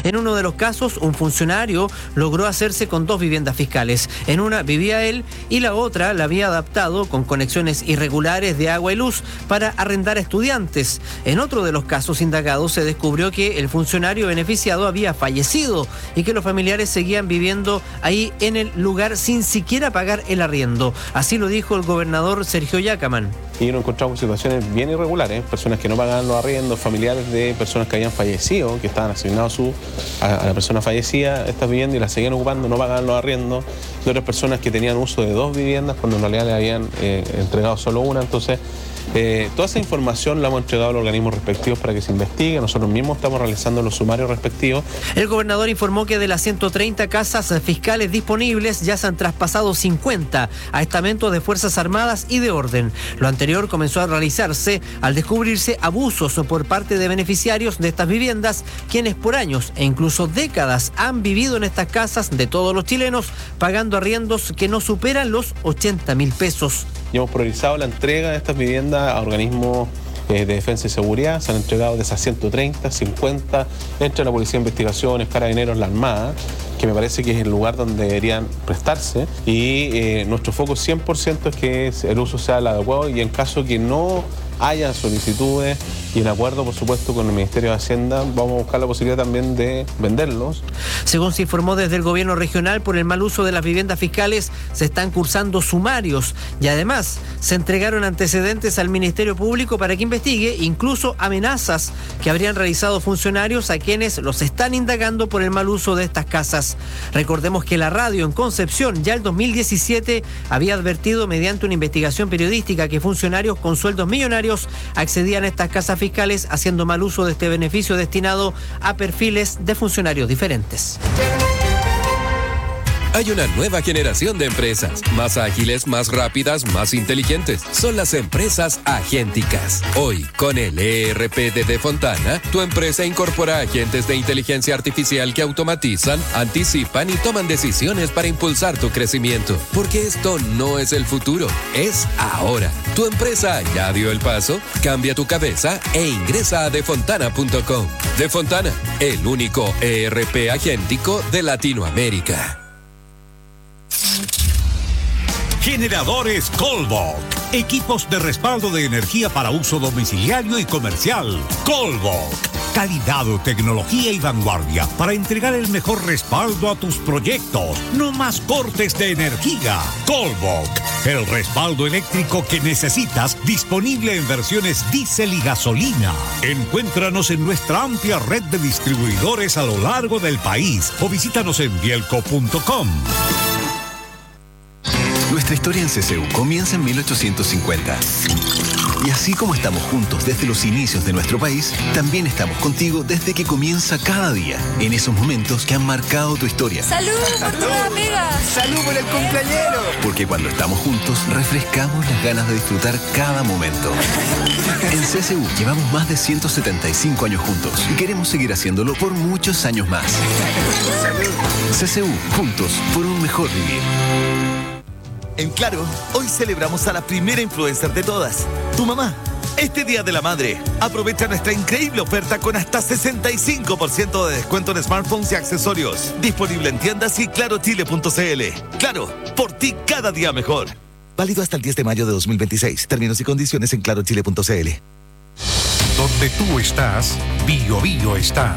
En uno de los casos, un funcionario logró hacerse con 2 viviendas fiscales. En una vivía él y la otra la había adaptado con conexiones irregulares de agua y luz para arrendar a estudiantes. En otro de los casos indagados se descubrió que el funcionario beneficiado había fallecido y que los familiares seguían viviendo ahí en el lugar sin siquiera pagar el arriendo. Así lo dijo el gobernador Sergio Yacaman. Y nos encontramos situaciones bien irregulares, personas que no pagaban los arriendos, familiares de personas que habían fallecido, que estaban asignados a la persona fallecida estas viviendas y las seguían ocupando, no pagaban los arriendos, de otras personas que tenían uso de 2 viviendas cuando en realidad le habían entregado solo una. Entonces, toda esa información la hemos entregado a los organismos respectivos para que se investigue. Nosotros mismos estamos realizando los sumarios respectivos. El gobernador informó que de las 130 casas fiscales disponibles ya se han traspasado 50 a estamentos de Fuerzas Armadas y de Orden. Lo anterior comenzó a realizarse al descubrirse abusos por parte de beneficiarios de estas viviendas, quienes por años e incluso décadas han vivido en estas casas de todos los chilenos, pagando arriendos que no superan los 80.000 pesos. Y hemos priorizado la entrega de estas viviendas a organismos de defensa y seguridad. Se han entregado de esas 130, 50, entre la Policía de Investigaciones, Carabineros, la Armada, que me parece que es el lugar donde deberían prestarse. Y nuestro foco 100% es que el uso sea el adecuado y en caso que no haya solicitudes y en acuerdo, por supuesto, con el Ministerio de Hacienda, vamos a buscar la posibilidad también de venderlos. Según se informó desde el gobierno regional, por el mal uso de las viviendas fiscales se están cursando sumarios y además se entregaron antecedentes al Ministerio Público para que investigue incluso amenazas que habrían realizado funcionarios a quienes los están indagando por el mal uso de estas casas. Recordemos que la radio en Concepción ya el 2017 había advertido mediante una investigación periodística que funcionarios con sueldos millonarios accedían a estas casas fiscales haciendo mal uso de este beneficio destinado a perfiles de funcionarios diferentes. Hay una nueva generación de empresas, más ágiles, más rápidas, más inteligentes. Son las empresas agénticas. Hoy, con el ERP de Defontana, tu empresa incorpora agentes de inteligencia artificial que automatizan, anticipan y toman decisiones para impulsar tu crecimiento. Porque esto no es el futuro, es ahora. ¿Tu empresa ya dio el paso? Cambia tu cabeza e ingresa a defontana.com. Defontana, el único ERP agéntico de Latinoamérica. Generadores Colbok. Equipos de respaldo de energía para uso domiciliario y comercial. Colbok. Calidad, tecnología y vanguardia para entregar el mejor respaldo a tus proyectos. No más cortes de energía. Colbok. El respaldo eléctrico que necesitas, disponible en versiones diésel y gasolina. Encuéntranos en nuestra amplia red de distribuidores a lo largo del país o visítanos en bielco.com. Nuestra historia en CCU comienza en 1850. Y así como estamos juntos desde los inicios de nuestro país, también estamos contigo desde que comienza cada día, en esos momentos que han marcado tu historia. ¡Salud por tu nueva amiga! ¡Salud por el cumpleañero! Porque cuando estamos juntos, refrescamos las ganas de disfrutar cada momento. En CCU llevamos más de 175 años juntos y queremos seguir haciéndolo por muchos años más. CCU, juntos por un mejor vivir. En Claro, hoy celebramos a la primera influencer de todas, tu mamá. Este Día de la Madre, aprovecha nuestra increíble oferta con hasta 65% de descuento en smartphones y accesorios. Disponible en tiendas y clarochile.cl. Claro, por ti cada día mejor. Válido hasta el 10 de mayo de 2026. Términos y condiciones en clarochile.cl. Donde tú estás, Bio Bio está.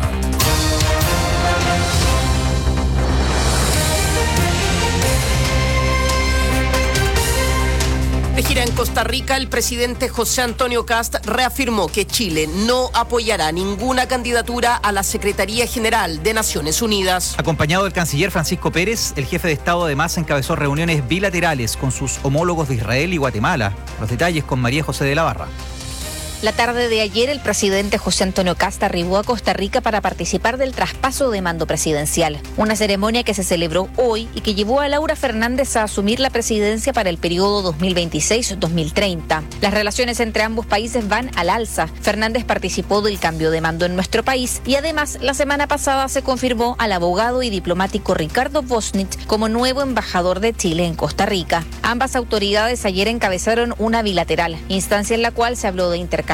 De gira en Costa Rica, el presidente José Antonio Kast reafirmó que Chile no apoyará ninguna candidatura a la Secretaría General de Naciones Unidas. Acompañado del canciller Francisco Pérez, el jefe de Estado además encabezó reuniones bilaterales con sus homólogos de Israel y Guatemala. Los detalles con María José de la Barra. La tarde de ayer, el presidente José Antonio Kast arribó a Costa Rica para participar del traspaso de mando presidencial, una ceremonia que se celebró hoy y que llevó a Laura Fernández a asumir la presidencia para el periodo 2026-2030. Las relaciones entre ambos países van al alza. Fernández participó del cambio de mando en nuestro país y además la semana pasada se confirmó al abogado y diplomático Ricardo Bosnich como nuevo embajador de Chile en Costa Rica. Ambas autoridades ayer encabezaron una bilateral, instancia en la cual se habló de intercambio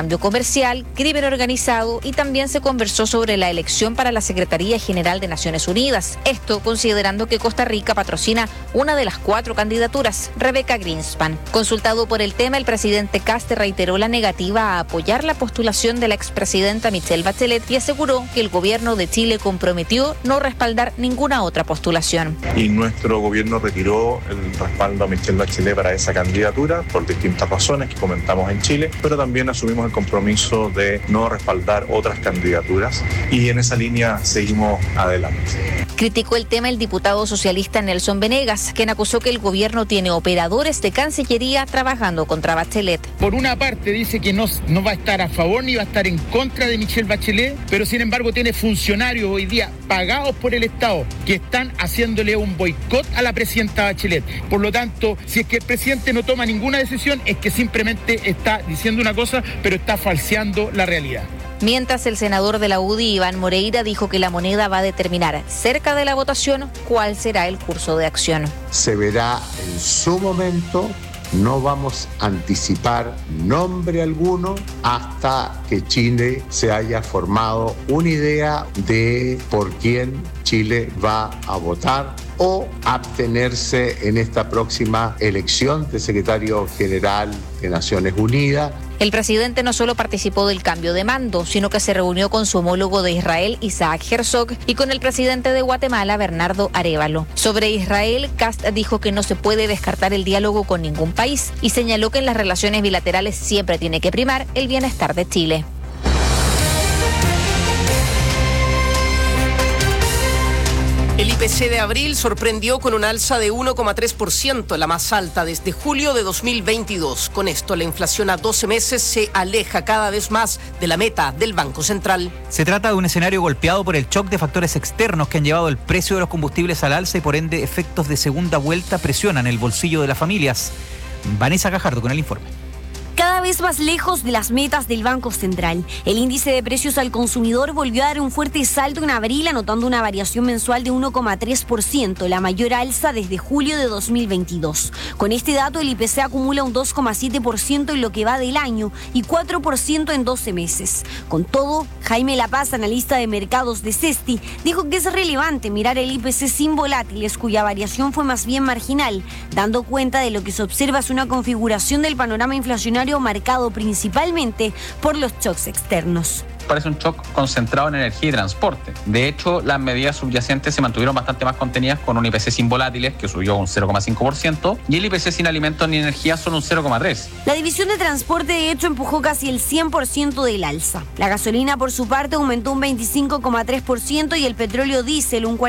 intercambio comercial, crimen organizado y también se conversó sobre la elección para la Secretaría General de Naciones Unidas. Esto considerando que Costa Rica patrocina una de las 4 candidaturas, Rebeca Greenspan. Consultado por el tema, el presidente Kast reiteró la negativa a apoyar la postulación de la expresidenta Michelle Bachelet y aseguró que el gobierno de Chile comprometió no respaldar ninguna otra postulación. Y nuestro gobierno retiró el respaldo a Michelle Bachelet para esa candidatura por distintas razones que comentamos en Chile, pero también asumimos el compromiso de no respaldar otras candidaturas y en esa línea seguimos adelante. Criticó el tema el diputado socialista Nelson Venegas, quien acusó que el gobierno tiene operadores de Cancillería trabajando contra Bachelet. Por una parte dice que no va a estar a favor ni va a estar en contra de Michelle Bachelet, pero sin embargo tiene funcionarios hoy día pagados por el Estado que están haciéndole un boicot a la presidenta Bachelet. Por lo tanto, si es que el presidente no toma ninguna decisión, es que simplemente está diciendo una cosa, pero está falseando la realidad. Mientras el senador de la UDI, Iván Moreira, dijo que la moneda va a determinar cerca de la votación cuál será el curso de acción. Se verá en su momento. No vamos a anticipar nombre alguno hasta que Chile se haya formado una idea de por quién Chile va a votar o abstenerse en esta próxima elección de secretario general de Naciones Unidas. El presidente no solo participó del cambio de mando, sino que se reunió con su homólogo de Israel, Isaac Herzog, y con el presidente de Guatemala, Bernardo Arévalo. Sobre Israel, Kast dijo que no se puede descartar el diálogo con ningún país y señaló que en las relaciones bilaterales siempre tiene que primar el bienestar de Chile. El IPC de abril sorprendió con un alza de 1,3%, la más alta desde julio de 2022. Con esto, la inflación a 12 meses se aleja cada vez más de la meta del Banco Central. Se trata de un escenario golpeado por el shock de factores externos que han llevado el precio de los combustibles al alza y por ende efectos de segunda vuelta presionan el bolsillo de las familias. Vanessa Cajardo con el informe. Cada vez más lejos de las metas del Banco Central. El índice de precios al consumidor volvió a dar un fuerte salto en abril, anotando una variación mensual de 1,3%, la mayor alza desde julio de 2022. Con este dato, el IPC acumula un 2,7% en lo que va del año y 4% en 12 meses. Con todo, Jaime La Paz, analista de mercados de Cesti, dijo que es relevante mirar el IPC sin volátiles, cuya variación fue más bien marginal, dando cuenta de lo que se observa es una configuración del panorama inflacionario marcado principalmente por los shocks externos. Parece un shock concentrado en energía y transporte. De hecho, las medidas subyacentes se mantuvieron bastante más contenidas con un IPC sin volátiles que subió un 0,5% y el IPC sin alimentos ni energía solo un 0,3%. La división de transporte de hecho empujó casi el 100% del alza. La gasolina por su parte aumentó un 25,3% y el petróleo diésel un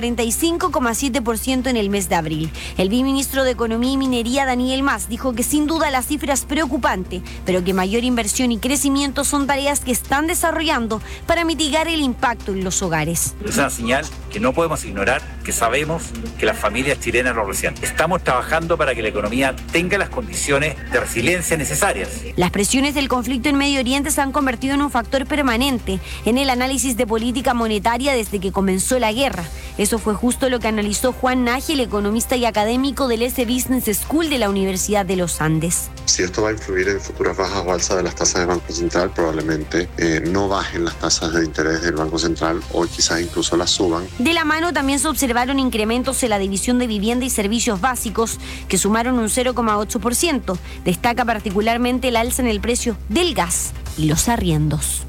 45,7% en el mes de abril. El viceministro de Economía y Minería, Daniel Mas, dijo que sin duda la cifra es preocupante, pero que mayor inversión y crecimiento son tareas que están desarrollando para mitigar el impacto en los hogares. Es una señal que no podemos ignorar, que sabemos que las familias chilenas lo resienten. Estamos trabajando para que la economía tenga las condiciones de resiliencia necesarias. Las presiones del conflicto en Medio Oriente se han convertido en un factor permanente en el análisis de política monetaria desde que comenzó la guerra. Eso fue justo lo que analizó Juan Naje, el economista y académico del S Business School de la Universidad de los Andes. Si esto va a influir en futuras bajas o alzas de las tasas del Banco Central, probablemente no bajen las tasas de interés del Banco Central o quizás incluso las suban. De la mano también se observaron incrementos en la división de vivienda y servicios básicos, que sumaron un 0,8%. Destaca particularmente el alza en el precio del gas y los arriendos.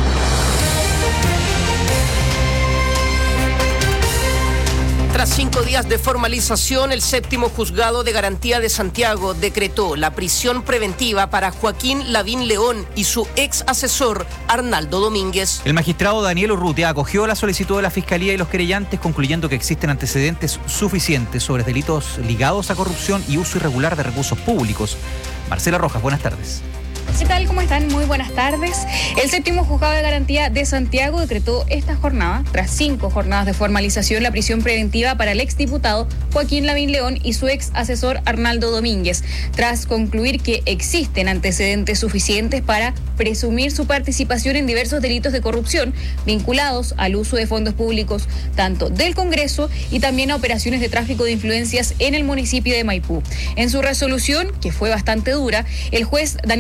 Tras 5 días de formalización, el séptimo juzgado de garantía de Santiago decretó la prisión preventiva para Joaquín Lavín León y su ex asesor Arnaldo Domínguez. El magistrado Daniel Urrutia acogió la solicitud de la Fiscalía y los querellantes, concluyendo que existen antecedentes suficientes sobre delitos ligados a corrupción y uso irregular de recursos públicos. Marcela Rojas, buenas tardes. ¿Qué tal? ¿Cómo están? Muy buenas tardes. El séptimo juzgado de garantía de Santiago decretó esta jornada, tras 5 jornadas de formalización, la prisión preventiva para el exdiputado Joaquín Lavín León y su ex asesor Arnaldo Domínguez, tras concluir que existen antecedentes suficientes para presumir su participación en diversos delitos de corrupción vinculados al uso de fondos públicos, tanto del Congreso y también a operaciones de tráfico de influencias en el municipio de Maipú. En su resolución, que fue bastante dura, el juez Daniel Urrutia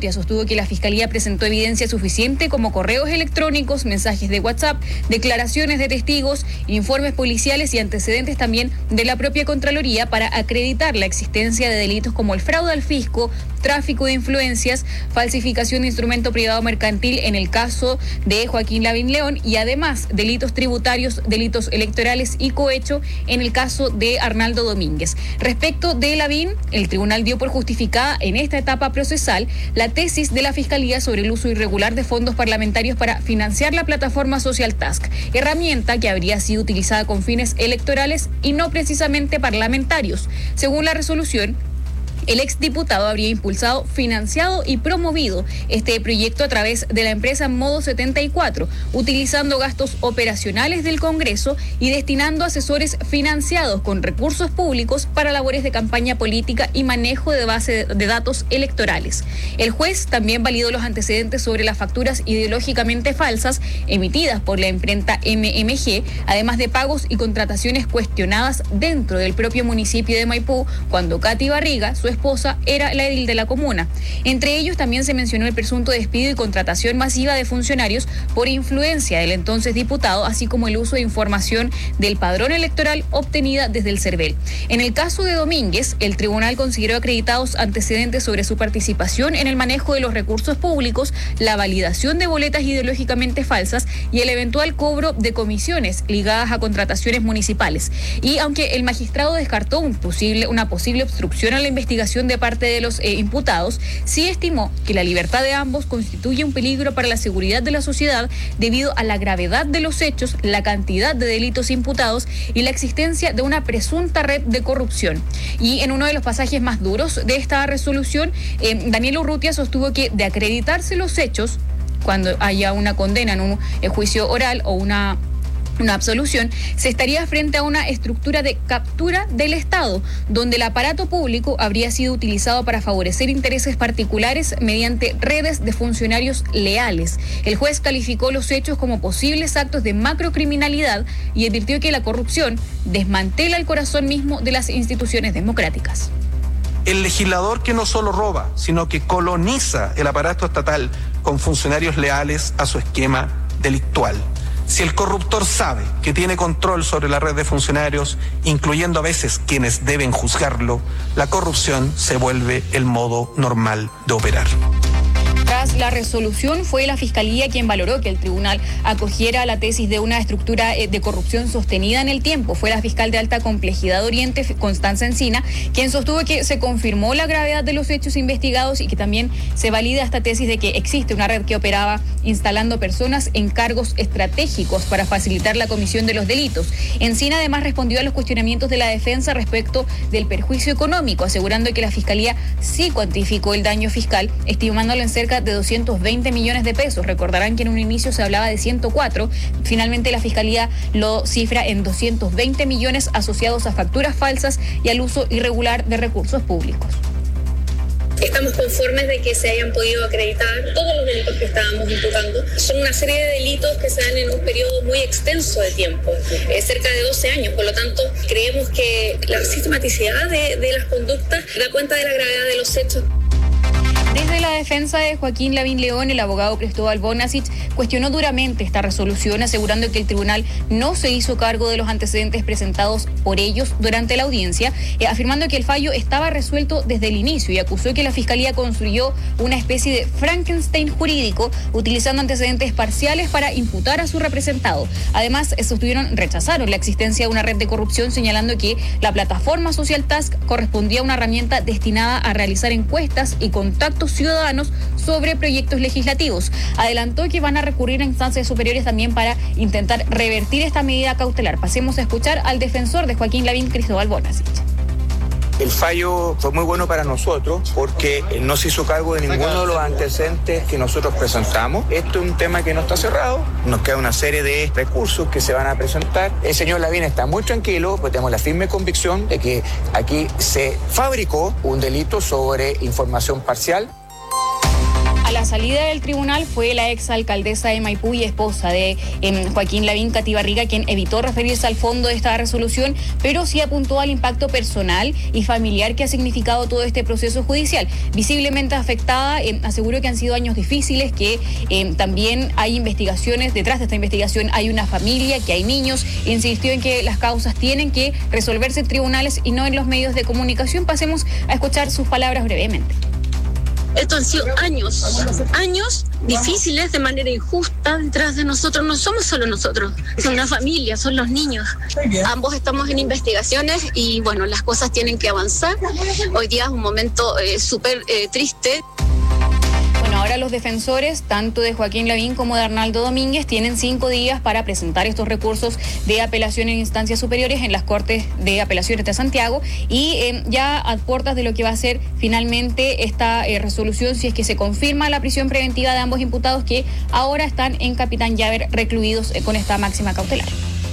Urrutia sostuvo que la Fiscalía presentó evidencia suficiente como correos electrónicos, mensajes de WhatsApp, declaraciones de testigos, informes policiales y antecedentes también de la propia Contraloría para acreditar la existencia de delitos como el fraude al fisco, tráfico de influencias, falsificación de instrumento privado mercantil en el caso de Joaquín Lavín León y además delitos tributarios, delitos electorales y cohecho en el caso de Arnaldo Domínguez. Respecto de Lavín, el tribunal dio por justificada en esta etapa procesal la tesis de la Fiscalía sobre el uso irregular de fondos parlamentarios para financiar la plataforma Social Task, herramienta que habría sido utilizada con fines electorales y no precisamente parlamentarios. Según la resolución, el exdiputado habría impulsado, financiado y promovido este proyecto a través de la empresa Modo 74, utilizando gastos operacionales del Congreso y destinando asesores financiados con recursos públicos para labores de campaña política y manejo de base de datos electorales. El juez también validó los antecedentes sobre las facturas ideológicamente falsas emitidas por la imprenta MMG, además de pagos y contrataciones cuestionadas dentro del propio municipio de Maipú, cuando Katy Barriga, su esposa, era la edil de la comuna. Entre ellos también se mencionó el presunto despido y contratación masiva de funcionarios por influencia del entonces diputado, así como el uso de información del padrón electoral obtenida desde el CERVEL. En el caso de Domínguez, el tribunal consideró acreditados antecedentes sobre su participación en el manejo de los recursos públicos, la validación de boletas ideológicamente falsas y el eventual cobro de comisiones ligadas a contrataciones municipales. Y aunque el magistrado descartó una posible obstrucción a la investigación de parte de los imputados, sí estimó que la libertad de ambos constituye un peligro para la seguridad de la sociedad debido a la gravedad de los hechos, la cantidad de delitos imputados y la existencia de una presunta red de corrupción. Y en uno de los pasajes más duros de esta resolución, Daniel Urrutia sostuvo que de acreditarse los hechos, cuando haya una condena en un juicio oral o una absolución, se estaría frente a una estructura de captura del Estado, donde el aparato público habría sido utilizado para favorecer intereses particulares mediante redes de funcionarios leales. El juez calificó los hechos como posibles actos de macrocriminalidad y advirtió que la corrupción desmantela el corazón mismo de las instituciones democráticas. El legislador que no solo roba, sino que coloniza el aparato estatal con funcionarios leales a su esquema delictual. Si el corruptor sabe que tiene control sobre la red de funcionarios, incluyendo a veces quienes deben juzgarlo, la corrupción se vuelve el modo normal de operar. Tras la resolución, fue la Fiscalía quien valoró que el tribunal acogiera la tesis de una estructura de corrupción sostenida en el tiempo. Fue la fiscal de alta complejidad de Oriente, Constanza Encina, quien sostuvo que se confirmó la gravedad de los hechos investigados y que también se valida esta tesis de que existe una red que operaba instalando personas en cargos estratégicos para facilitar la comisión de los delitos. Encina además respondió a los cuestionamientos de la defensa respecto del perjuicio económico, asegurando que la Fiscalía sí cuantificó el daño fiscal, estimándolo en cerca de 220 millones de pesos. Recordarán que en un inicio se hablaba de 104. Finalmente la Fiscalía lo cifra en 220 millones asociados a facturas falsas y al uso irregular de recursos públicos. Estamos conformes de que se hayan podido acreditar todos los delitos que estábamos imputando. Son una serie de delitos que se dan en un periodo muy extenso de tiempo, cerca de 12 años. Por lo tanto, creemos que la sistematicidad de las conductas da cuenta de la gravedad de los hechos. Desde la defensa de Joaquín Lavín León, el abogado Cristóbal Bonasic cuestionó duramente esta resolución, asegurando que el tribunal no se hizo cargo de los antecedentes presentados por ellos durante la audiencia, afirmando que el fallo estaba resuelto desde el inicio y acusó que la Fiscalía construyó una especie de Frankenstein jurídico utilizando antecedentes parciales para imputar a su representado. Además, rechazaron la existencia de una red de corrupción, señalando que la plataforma Social Task correspondía a una herramienta destinada a realizar encuestas y contactos ciudadanos sobre proyectos legislativos. Adelantó que van a recurrir a instancias superiores también para intentar revertir esta medida cautelar. Pasemos a escuchar al defensor de Joaquín Lavín, Cristóbal Bonasic. El fallo fue muy bueno para nosotros porque no se hizo cargo de ninguno de los antecedentes que nosotros presentamos. Esto es un tema que no está cerrado. Nos queda una serie de recursos que se van a presentar. El señor Lavín está muy tranquilo, pues tenemos la firme convicción de que aquí se fabricó un delito sobre información parcial. A la salida del tribunal fue la exalcaldesa de Maipú y esposa de Joaquín Lavín, Katy Barriga, quien evitó referirse al fondo de esta resolución, pero sí apuntó al impacto personal y familiar que ha significado todo este proceso judicial. Visiblemente afectada, aseguró que han sido años difíciles, que también hay investigaciones, detrás de esta investigación hay una familia, que hay niños. Insistió en que las causas tienen que resolverse en tribunales y no en los medios de comunicación. Pasemos a escuchar sus palabras brevemente. Esto han sido años difíciles de manera injusta detrás de nosotros. No somos solo nosotros, son la familia, son los niños. Ambos estamos en investigaciones y bueno, las cosas tienen que avanzar. Hoy día es un momento súper triste. Bueno, ahora los defensores, tanto de Joaquín Lavín como de Arnaldo Domínguez, tienen 5 días para presentar estos recursos de apelación en instancias superiores en las Cortes de Apelaciones de Santiago y ya a puertas de lo que va a ser finalmente esta resolución, si es que se confirma la prisión preventiva de ambos imputados que ahora están en Capitán Llaver recluidos con esta máxima cautelar.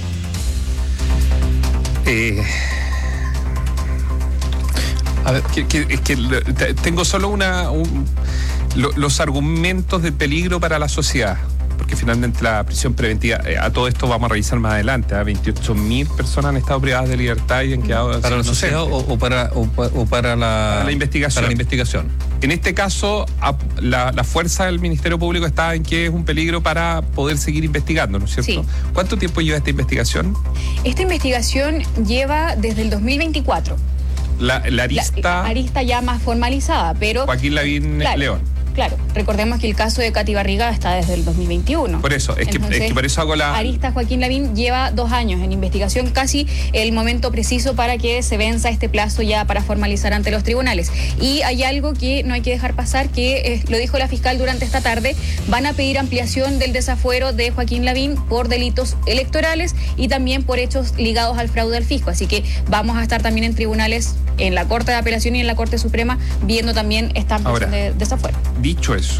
A ver, tengo solo los argumentos de peligro para la sociedad, porque finalmente la prisión preventiva, a todo esto vamos a revisar más adelante, 28.000 personas han estado privadas de libertad y han quedado... ¿Para la sociedad o para la investigación? Para la investigación. En este caso, la fuerza del Ministerio Público está en que es un peligro para poder seguir investigando, ¿no es cierto? Sí. ¿Cuánto tiempo lleva esta investigación? Esta investigación lleva desde el 2024. La arista ya más formalizada, pero... Joaquín Lavín León. Claro, recordemos que el caso de Katy Barriga está desde el 2021. Por eso, es que por eso hago la... Arista Joaquín Lavín lleva 2 años en investigación, casi el momento preciso para que se venza este plazo ya para formalizar ante los tribunales. Y hay algo que no hay que dejar pasar, que lo dijo la fiscal durante esta tarde, van a pedir ampliación del desafuero de Joaquín Lavín por delitos electorales y también por hechos ligados al fraude al fisco. Así que vamos a estar también en tribunales, en la Corte de Apelación y en la Corte Suprema, viendo también esta ampliación de desafuero. Dicho eso,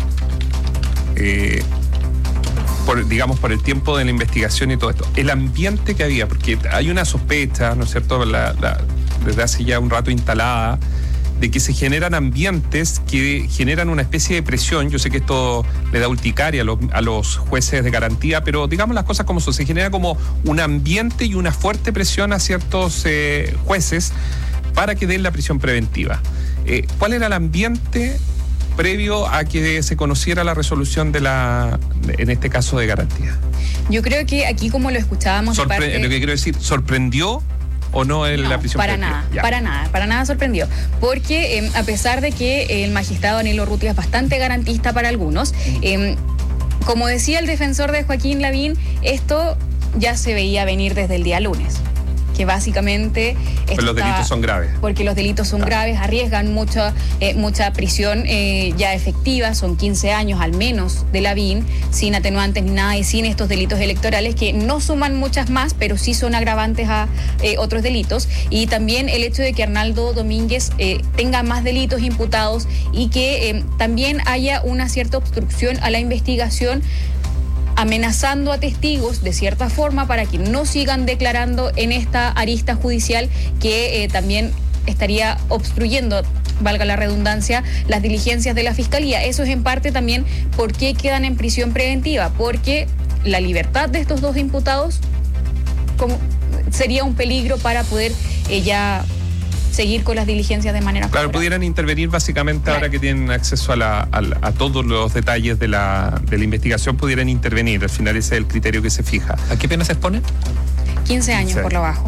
por el tiempo de la investigación y todo esto, el ambiente que había, porque hay una sospecha, ¿no es cierto?, desde hace ya un rato instalada, de que se generan ambientes que generan una especie de presión. Yo sé que esto le da urticaria a los jueces de garantía, pero digamos las cosas como son, se genera como un ambiente y una fuerte presión a ciertos jueces para que den la prisión preventiva. ¿Cuál era el ambiente previo a que se conociera la resolución en este caso de garantía? Yo creo que aquí, como lo escuchábamos lo que quiero decir, ¿sorprendió o no la prisión preventiva? Para nada sorprendió, porque a pesar de que el magistrado Danilo Urrutia es bastante garantista para algunos, como decía el defensor de Joaquín Lavín, esto ya se veía venir desde el día lunes, que básicamente... Pero los delitos son graves. Porque los delitos son graves, arriesgan mucha prisión ya efectiva, son 15 años al menos de Lavín, sin atenuantes ni nada y sin estos delitos electorales que no suman muchas más, pero sí son agravantes a otros delitos. Y también el hecho de que Arnaldo Domínguez tenga más delitos imputados y que también haya una cierta obstrucción a la investigación, amenazando a testigos de cierta forma para que no sigan declarando en esta arista judicial que también estaría obstruyendo, valga la redundancia, las diligencias de la Fiscalía. Eso es en parte también por qué quedan en prisión preventiva, porque la libertad de estos 2 imputados sería un peligro para poder ya seguir con las diligencias de manera Claro, pudieran intervenir básicamente ahora que tienen acceso a todos los detalles de la investigación, pudieran intervenir. Al final ese es el criterio que se fija. ¿A qué pena se expone? 15 años por lo bajo.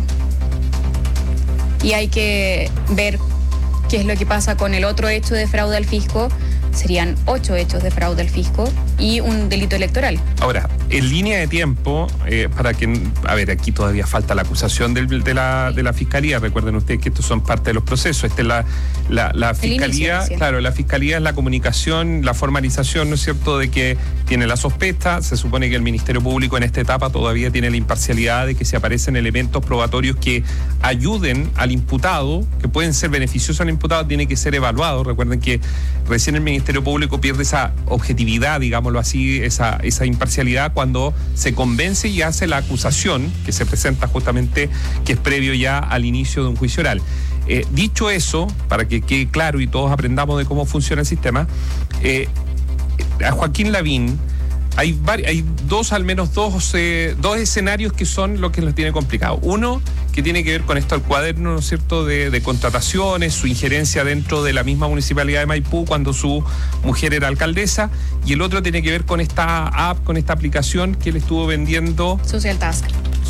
Y hay que ver qué es lo que pasa con el otro hecho de fraude al fisco. Serían 8 hechos de fraude al fisco y un delito electoral. Ahora, en línea de tiempo, para que, a ver, aquí todavía falta la acusación de la Fiscalía. Recuerden ustedes que estos son parte de los procesos. La Fiscalía, inicio, claro, la Fiscalía es la comunicación, la formalización, ¿no es cierto?, de que tiene la sospecha. Se supone que el Ministerio Público en esta etapa todavía tiene la imparcialidad de que si aparecen elementos probatorios que ayuden al imputado, que pueden ser beneficiosos al imputado, tiene que ser evaluado. Recuerden que recién el Ministerio Público pierde esa objetividad, digámoslo así, esa imparcialidad cuando se convence y hace la acusación que se presenta justamente, que es previo ya al inicio de un juicio oral. Dicho eso, para que quede claro y todos aprendamos de cómo funciona el sistema, a Joaquín Lavín hay al menos dos escenarios que son lo que los tiene complicado. Uno, que tiene que ver con esto, el cuaderno, ¿no es cierto?, de contrataciones, su injerencia dentro de la misma municipalidad de Maipú cuando su mujer era alcaldesa, y el otro tiene que ver con esta app, con esta aplicación que él estuvo vendiendo, Social Task,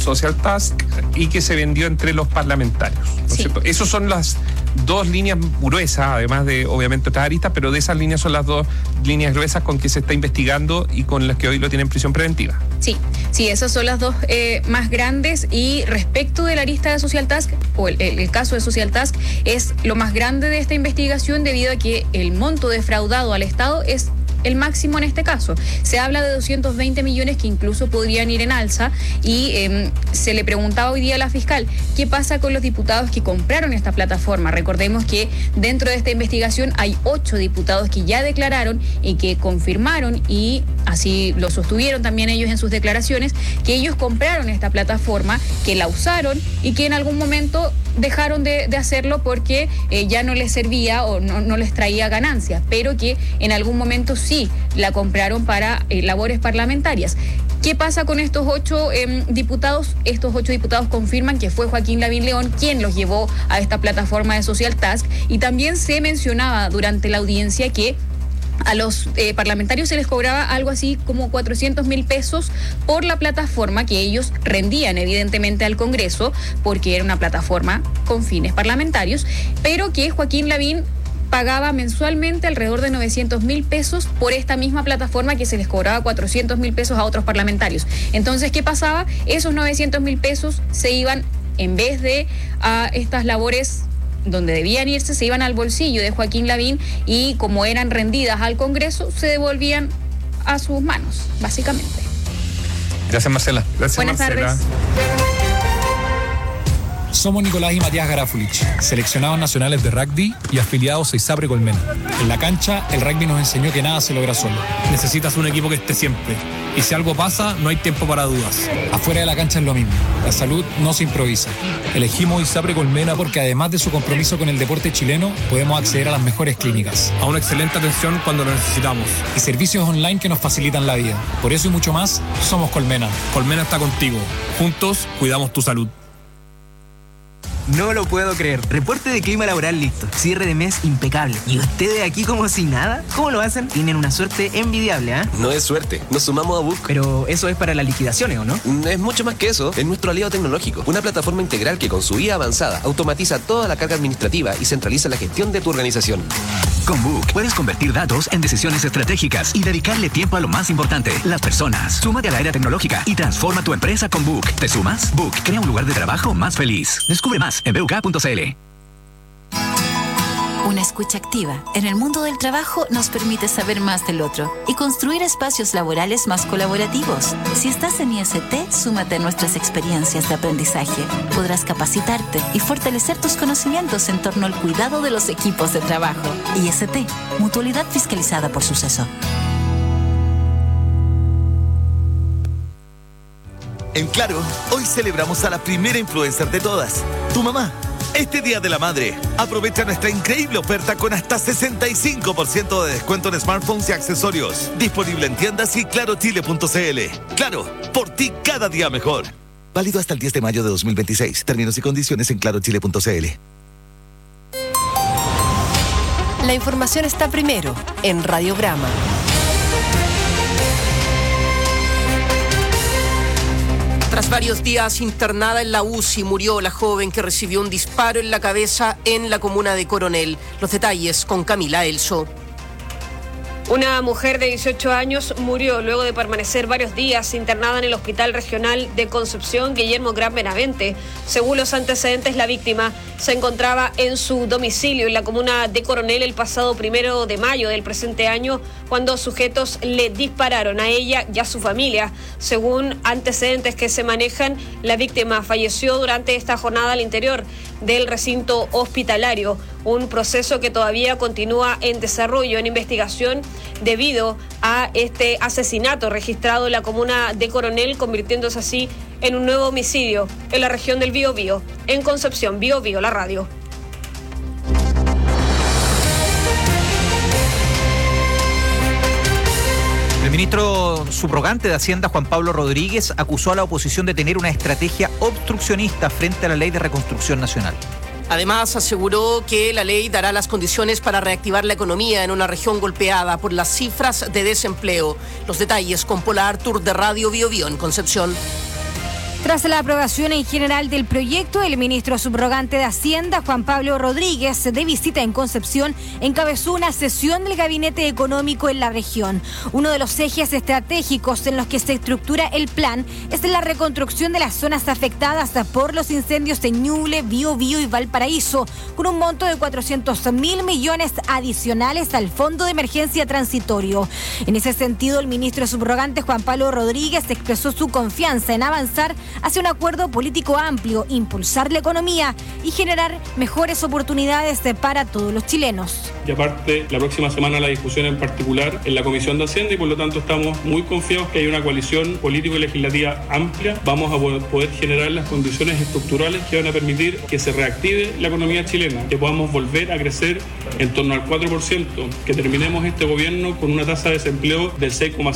y que se vendió entre los parlamentarios, ¿no es cierto? Esas son las dos líneas gruesas, además de obviamente otras aristas, pero de esas líneas son las dos líneas gruesas con que se está investigando y con las que hoy lo tienen en prisión preventiva. Sí, esas son las dos más grandes, y respecto de la arista de Social Task, o el caso de Social Task, es lo más grande de esta investigación debido a que el monto defraudado al Estado es el máximo en este caso. Se habla de 220 millones que incluso podrían ir en alza, y se le preguntaba hoy día a la fiscal qué pasa con los diputados que compraron esta plataforma. Recordemos que dentro de esta investigación hay 8 diputados que ya declararon y que confirmaron, y así lo sostuvieron también ellos en sus declaraciones, que ellos compraron esta plataforma, que la usaron y que en algún momento dejaron de hacerlo porque ya no les servía o no les traía ganancias, pero que en algún momento sí la compraron para labores parlamentarias. ¿Qué pasa con estos 8 diputados? Estos 8 diputados confirman que fue Joaquín Lavín León quien los llevó a esta plataforma de Social Task, y también se mencionaba durante la audiencia que a los parlamentarios se les cobraba algo así como 400.000 pesos por la plataforma que ellos rendían evidentemente al Congreso, porque era una plataforma con fines parlamentarios, pero que Joaquín Lavín pagaba mensualmente alrededor de 900.000 pesos por esta misma plataforma que se les cobraba 400.000 pesos a otros parlamentarios. Entonces, ¿qué pasaba? Esos 900.000 pesos se iban, en vez de a estas labores donde debían irse, se iban al bolsillo de Joaquín Lavín, y como eran rendidas al Congreso, se devolvían a sus manos, básicamente. Gracias, Marcela. Buenas tardes. Somos Nicolás y Matías Garafulich, seleccionados nacionales de rugby y afiliados a ISAPRE Colmena. En la cancha, el rugby nos enseñó que nada se logra solo. Necesitas un equipo que esté siempre. Y si algo pasa, no hay tiempo para dudas. Afuera de la cancha es lo mismo. La salud no se improvisa. Elegimos ISAPRE Colmena porque además de su compromiso con el deporte chileno, podemos acceder a las mejores clínicas, a una excelente atención cuando lo necesitamos, y servicios online que nos facilitan la vida. Por eso y mucho más, somos Colmena. Colmena está contigo. Juntos, cuidamos tu salud. No lo puedo creer. Reporte de clima laboral listo. Cierre de mes impecable. ¿Y ustedes aquí como si nada? ¿Cómo lo hacen? Tienen una suerte envidiable, ¿ah? No es suerte. Nos sumamos a Book. Pero eso es para las liquidaciones, ¿o no? Es mucho más que eso. Es nuestro aliado tecnológico. Una plataforma integral que con su IA avanzada automatiza toda la carga administrativa y centraliza la gestión de tu organización. Con Book puedes convertir datos en decisiones estratégicas y dedicarle tiempo a lo más importante, las personas. Súmate a la era tecnológica y transforma tu empresa con Book. ¿Te sumas? Book crea un lugar de trabajo más feliz. Descubre más en buk.cl. Una escucha activa en el mundo del trabajo nos permite saber más del otro y construir espacios laborales más colaborativos. Si estás en IST, súmate a nuestras experiencias de aprendizaje. Podrás capacitarte y fortalecer tus conocimientos en torno al cuidado de los equipos de trabajo. IST, mutualidad fiscalizada por Suceso. En Claro, hoy celebramos a la primera influencer de todas, tu mamá. Este Día de la Madre, aprovecha nuestra increíble oferta con hasta 65% de descuento en smartphones y accesorios. Disponible en tiendas y clarochile.cl. Claro, por ti cada día mejor. Válido hasta el 10 de mayo de 2026. Términos y condiciones en clarochile.cl. La información está primero en Radiograma. Tras varios días internada en la UCI, murió la joven que recibió un disparo en la cabeza en la comuna de Coronel. Los detalles con Camila Elso. Una mujer de 18 años murió luego de permanecer varios días internada en el Hospital Regional de Concepción Guillermo Gran Benavente. Según los antecedentes, la víctima se encontraba en su domicilio en la comuna de Coronel el pasado 1 de mayo del presente año, cuando sujetos le dispararon a ella y a su familia. Según antecedentes que se manejan, la víctima falleció durante esta jornada al interior del recinto hospitalario, un proceso que todavía continúa en desarrollo, en investigación, debido a este asesinato registrado en la comuna de Coronel, convirtiéndose así en un nuevo homicidio en la región del Biobío. En Concepción, Biobío, la radio. El ministro subrogante de Hacienda, Juan Pablo Rodríguez, acusó a la oposición de tener una estrategia obstruccionista frente a la Ley de Reconstrucción Nacional. Además, aseguró que la ley dará las condiciones para reactivar la economía en una región golpeada por las cifras de desempleo. Los detalles con Pola Artur de Radio Bio Bio en Concepción. Tras la aprobación en general del proyecto, el ministro subrogante de Hacienda, Juan Pablo Rodríguez, de visita en Concepción, encabezó una sesión del Gabinete Económico en la región. Uno de los ejes estratégicos en los que se estructura el plan es la reconstrucción de las zonas afectadas por los incendios de Ñuble, Biobío y Valparaíso, con un monto de 400.000 millones adicionales al Fondo de Emergencia Transitorio. En ese sentido, el ministro subrogante, Juan Pablo Rodríguez, expresó su confianza en avanzar hacia un acuerdo político amplio, impulsar la economía y generar mejores oportunidades para todos los chilenos. Y aparte, la próxima semana la discusión en particular en la Comisión de Hacienda y por lo tanto estamos muy confiados que hay una coalición político y legislativa amplia. Vamos a poder generar las condiciones estructurales que van a permitir que se reactive la economía chilena, que podamos volver a crecer en torno al 4%, que terminemos este gobierno con una tasa de desempleo del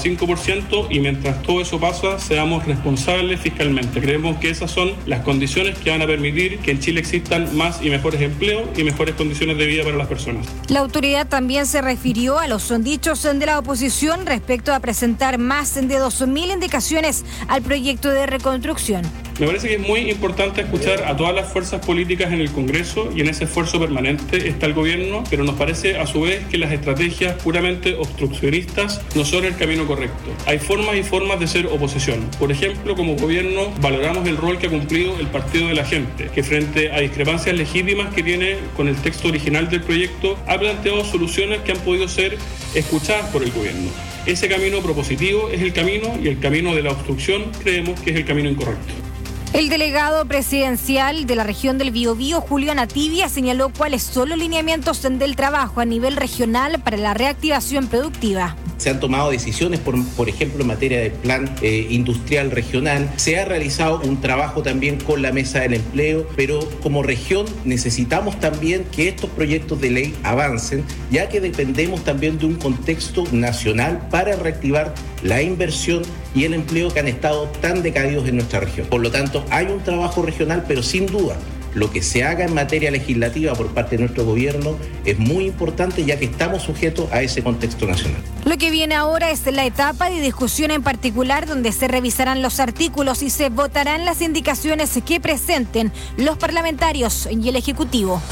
6,5% y mientras todo eso pasa, seamos responsables fiscalmente. Creemos que esas son las condiciones que van a permitir que en Chile existan más y mejores empleos y mejores condiciones de vida para las personas. La autoridad también se refirió a los dichos de la oposición respecto a presentar más de 2.000 indicaciones al proyecto de reconstrucción. Me parece que es muy importante escuchar a todas las fuerzas políticas en el Congreso y en ese esfuerzo permanente está el gobierno, pero nos parece a su vez que las estrategias puramente obstruccionistas no son el camino correcto. Hay formas y formas de ser oposición. Por ejemplo, como gobierno valoramos el rol que ha cumplido el Partido de la Gente, que frente a discrepancias legítimas que tiene con el texto original del proyecto, ha planteado soluciones que han podido ser escuchadas por el gobierno. Ese camino propositivo es el camino y el camino de la obstrucción creemos que es el camino incorrecto. El delegado presidencial de la región del Biobío, Julio Anativia, señaló cuáles son los lineamientos del trabajo a nivel regional para la reactivación productiva. Se han tomado decisiones, por ejemplo, en materia de plan industrial regional. Se ha realizado un trabajo también con la Mesa del Empleo, pero como región necesitamos también que estos proyectos de ley avancen, ya que dependemos también de un contexto nacional para reactivar la inversión y el empleo que han estado tan decaídos en nuestra región. Por lo tanto, hay un trabajo regional, pero sin duda, lo que se haga en materia legislativa por parte de nuestro gobierno es muy importante ya que estamos sujetos a ese contexto nacional. Lo que viene ahora es la etapa de discusión en particular donde se revisarán los artículos y se votarán las indicaciones que presenten los parlamentarios y el Ejecutivo.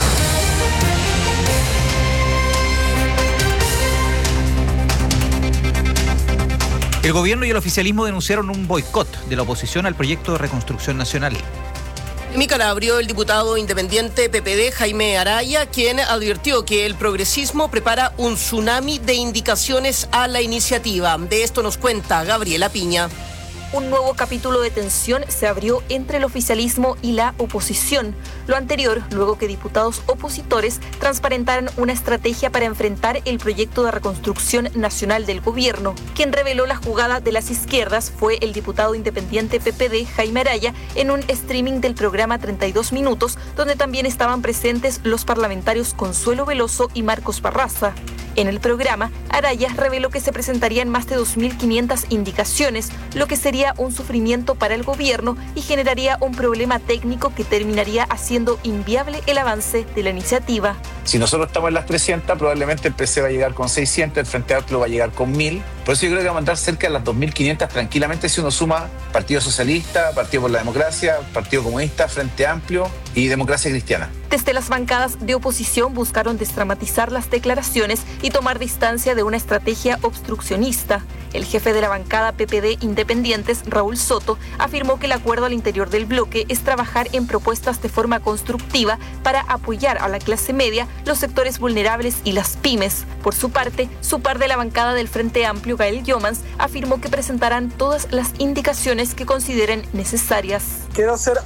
El gobierno y el oficialismo denunciaron un boicot de la oposición al proyecto de reconstrucción nacional. En Calabrio, el diputado independiente PPD, Jaime Araya, quien advirtió que el progresismo prepara un tsunami de indicaciones a la iniciativa. De esto nos cuenta Gabriela Piña. Un nuevo capítulo de tensión se abrió entre el oficialismo y la oposición. Lo anterior, luego que diputados opositores transparentaran una estrategia para enfrentar el proyecto de reconstrucción nacional del gobierno. Quien reveló la jugada de las izquierdas fue el diputado independiente PPD, Jaime Araya, en un streaming del programa 32 Minutos, donde también estaban presentes los parlamentarios Consuelo Veloso y Marcos Barraza. En el programa, Araya reveló que se presentarían más de 2.500 indicaciones, lo que sería un sufrimiento para el gobierno y generaría un problema técnico que terminaría haciendo inviable el avance de la iniciativa. Si nosotros estamos en las 300, probablemente el PC va a llegar con 600, el Frente Amplio va a llegar con 1.000. Por eso yo creo que va a mandar cerca de las 2.500 tranquilamente si uno suma Partido Socialista, Partido por la Democracia, Partido Comunista, Frente Amplio y Democracia Cristiana. Desde las bancadas de oposición buscaron desdramatizar las declaraciones y tomar distancia de una estrategia obstruccionista. El jefe de la bancada PPD Independientes, Raúl Soto, afirmó que el acuerdo al interior del bloque es trabajar en propuestas de forma constructiva para apoyar a la clase media, los sectores vulnerables y las pymes. Por su parte, su par de la bancada del Frente Amplio, Gael Yomans, afirmó que presentarán todas las indicaciones que consideren necesarias. Quiero ser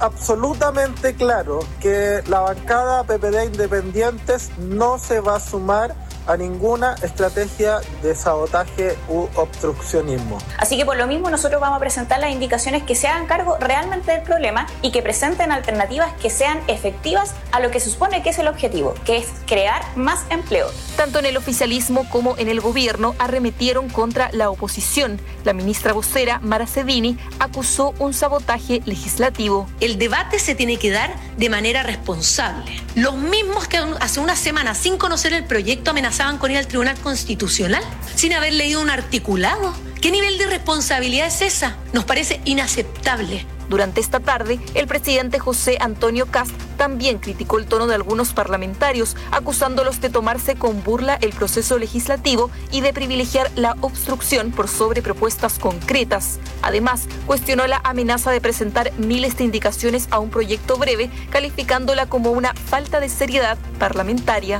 absolutamente claro que la bancada PPD Independientes no se va a sumar a ninguna estrategia de sabotaje u obstruccionismo. Así que por lo mismo nosotros vamos a presentar las indicaciones que se hagan cargo realmente del problema y que presenten alternativas que sean efectivas a lo que se supone que es el objetivo, que es crear más empleo. Tanto en el oficialismo como en el gobierno arremetieron contra la oposición. La ministra vocera, Mara Cedini, acusó un sabotaje legislativo. El debate se tiene que dar de manera responsable. Los mismos que hace una semana, sin conocer el proyecto, amenazaban con ir al Tribunal Constitucional, sin haber leído un articulado. ¿Qué nivel de responsabilidad es esa? Nos parece inaceptable. Durante esta tarde, el presidente José Antonio Kast también criticó el tono de algunos parlamentarios, acusándolos de tomarse con burla el proceso legislativo y de privilegiar la obstrucción por sobre propuestas concretas. Además, cuestionó la amenaza de presentar miles de indicaciones a un proyecto breve, calificándola como una falta de seriedad parlamentaria.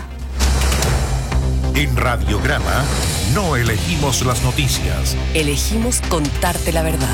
En Radiograma no elegimos las noticias. Elegimos contarte la verdad.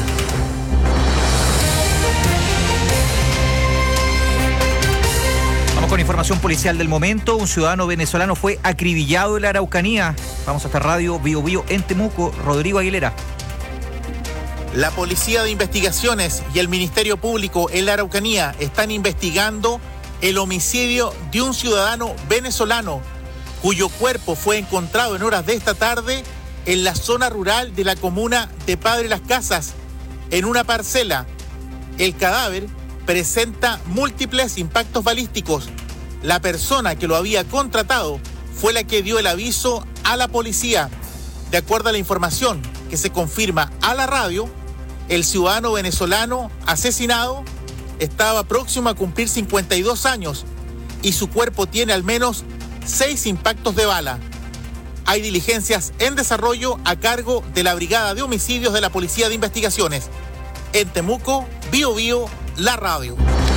Vamos con información policial del momento. Un ciudadano venezolano fue acribillado en la Araucanía. Vamos hasta Radio Bio Bio en Temuco. Rodrigo Aguilera. La Policía de Investigaciones y el Ministerio Público en la Araucanía están investigando el homicidio de un ciudadano venezolano cuyo cuerpo fue encontrado en horas de esta tarde en la zona rural de la comuna de Padre Las Casas, en una parcela. El cadáver presenta múltiples impactos balísticos. La persona que lo había contratado fue la que dio el aviso a la policía. De acuerdo a la información que se confirma a la radio, el ciudadano venezolano asesinado estaba próximo a cumplir 52 años y su cuerpo tiene al menos 6 impactos de bala. Hay diligencias en desarrollo a cargo de la Brigada de Homicidios de la Policía de Investigaciones. En Temuco, Bio Bio, la radio.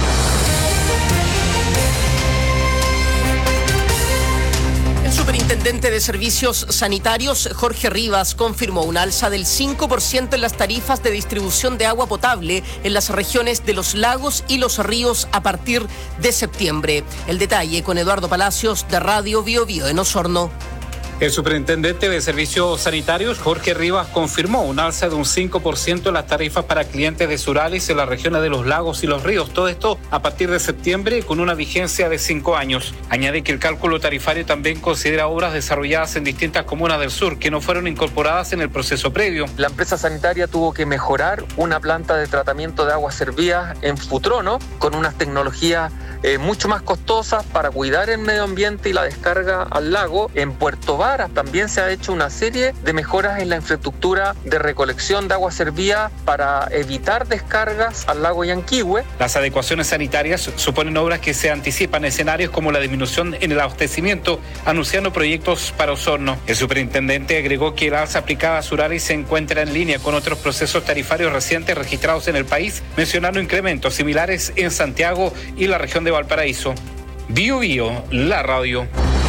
El superintendente de Servicios Sanitarios, Jorge Rivas, confirmó un alza del 5% en las tarifas de distribución de agua potable en las regiones de los lagos y los ríos a partir de septiembre. El detalle con Eduardo Palacios de Radio Bio Bio en Osorno. El superintendente de Servicios Sanitarios, Jorge Rivas, confirmó un alza de un 5% en las tarifas para clientes de Suralis en las regiones de los lagos y los ríos. Todo esto a partir de septiembre con una vigencia de 5 años. Añade que el cálculo tarifario también considera obras desarrolladas en distintas comunas del sur que no fueron incorporadas en el proceso previo. La empresa sanitaria tuvo que mejorar una planta de tratamiento de aguas servidas en Futrono con unas tecnologías mucho más costosas para cuidar el medio ambiente y la descarga al lago. En Puerto Varas también se ha hecho una serie de mejoras en la infraestructura de recolección de agua servida para evitar descargas al lago Yanquihue. Las adecuaciones sanitarias suponen obras que se anticipan escenarios como la disminución en el abastecimiento, anunciando proyectos para Osorno. El superintendente agregó que el alza aplicada a Suralis se encuentra en línea con otros procesos tarifarios recientes registrados en el país, mencionando incrementos similares en Santiago y la región de Valparaíso. Bio Bio, la radio.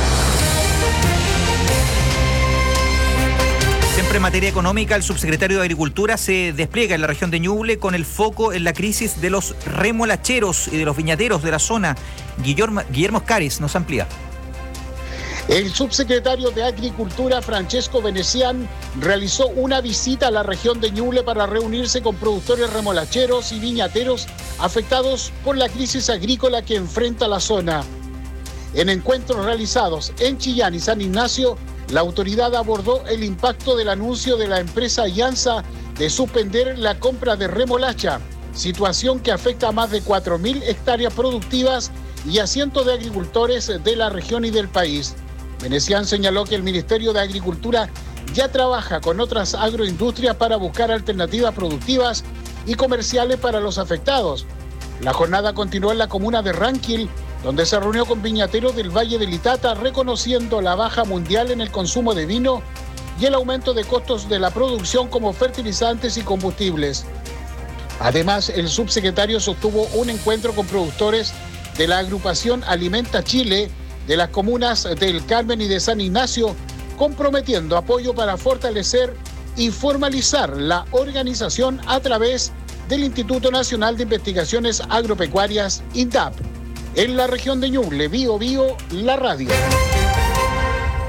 Siempre en materia económica, el subsecretario de Agricultura se despliega en la región de Ñuble con el foco en la crisis de los remolacheros y de los viñateros de la zona. Guillermo Oscaris nos amplía. El subsecretario de Agricultura, Francesco Venecián, realizó una visita a la región de Ñuble para reunirse con productores remolacheros y viñateros afectados por la crisis agrícola que enfrenta la zona. En encuentros realizados en Chillán y San Ignacio, la autoridad abordó el impacto del anuncio de la empresa Yansa de suspender la compra de remolacha, situación que afecta a más de 4.000 hectáreas productivas y a cientos de agricultores de la región y del país. Venecián señaló que el Ministerio de Agricultura ya trabaja con otras agroindustrias para buscar alternativas productivas y comerciales para los afectados. La jornada continuó en la comuna de Ranquil, donde se reunió con viñateros del Valle del Itata, reconociendo la baja mundial en el consumo de vino y el aumento de costos de la producción como fertilizantes y combustibles. Además, el subsecretario sostuvo un encuentro con productores de la agrupación Alimenta Chile, de las comunas del Carmen y de San Ignacio, comprometiendo apoyo para fortalecer y formalizar la organización a través del Instituto Nacional de Investigaciones Agropecuarias, INDAP. En la región de Ñuble, Bio Bio, la radio.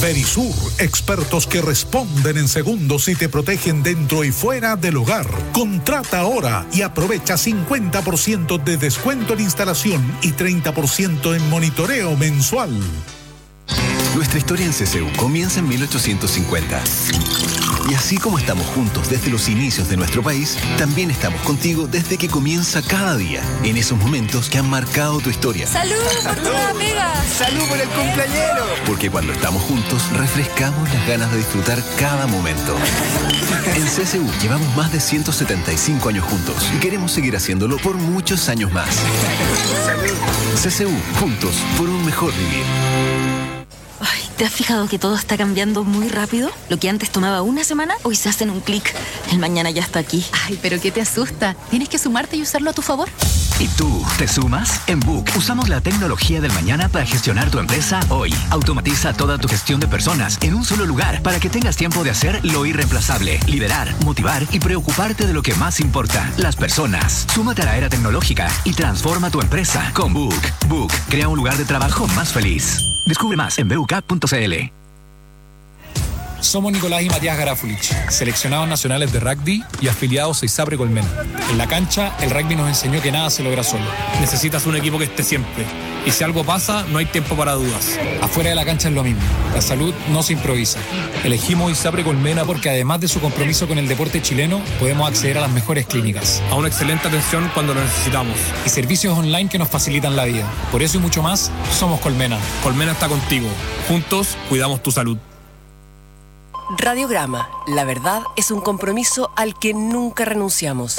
Verisur, expertos que responden en segundos y te protegen dentro y fuera del hogar. Contrata ahora y aprovecha 50% de descuento en instalación y 30% en monitoreo mensual. Nuestra historia en CCU comienza en 1850. Y así como estamos juntos desde los inicios de nuestro país, también estamos contigo desde que comienza cada día, en esos momentos que han marcado tu historia. ¡Salud por tu nueva pega! ¡Salud por el cumpleañero! Porque cuando estamos juntos, refrescamos las ganas de disfrutar cada momento. En CCU llevamos más de 175 años juntos y queremos seguir haciéndolo por muchos años más. CCU, juntos por un mejor vivir. Ay, ¿te has fijado que todo está cambiando muy rápido? Lo que antes tomaba una semana, hoy se hace en un clic. El mañana ya está aquí. Ay, pero ¿qué te asusta? Tienes que sumarte y usarlo a tu favor. ¿Y tú, te sumas? En Book usamos la tecnología del mañana para gestionar tu empresa hoy. Automatiza toda tu gestión de personas en un solo lugar para que tengas tiempo de hacer lo irreemplazable, liderar, motivar y preocuparte de lo que más importa, las personas. Súmate a la era tecnológica y transforma tu empresa con Book. Book crea un lugar de trabajo más feliz. Descubre más en BUK.cl. Somos Nicolás y Matías Garafulich, seleccionados nacionales de rugby y afiliados a ISAPRE Colmena. En la cancha, el rugby nos enseñó que nada se logra solo. Necesitas un equipo que esté siempre. Y si algo pasa, no hay tiempo para dudas. Afuera de la cancha es lo mismo. La salud no se improvisa. Elegimos ISAPRE Colmena porque además de su compromiso con el deporte chileno, podemos acceder a las mejores clínicas, a una excelente atención cuando lo necesitamos y servicios online que nos facilitan la vida. Por eso y mucho más, somos Colmena. Colmena está contigo. Juntos, cuidamos tu salud. Radiograma, la verdad es un compromiso al que nunca renunciamos.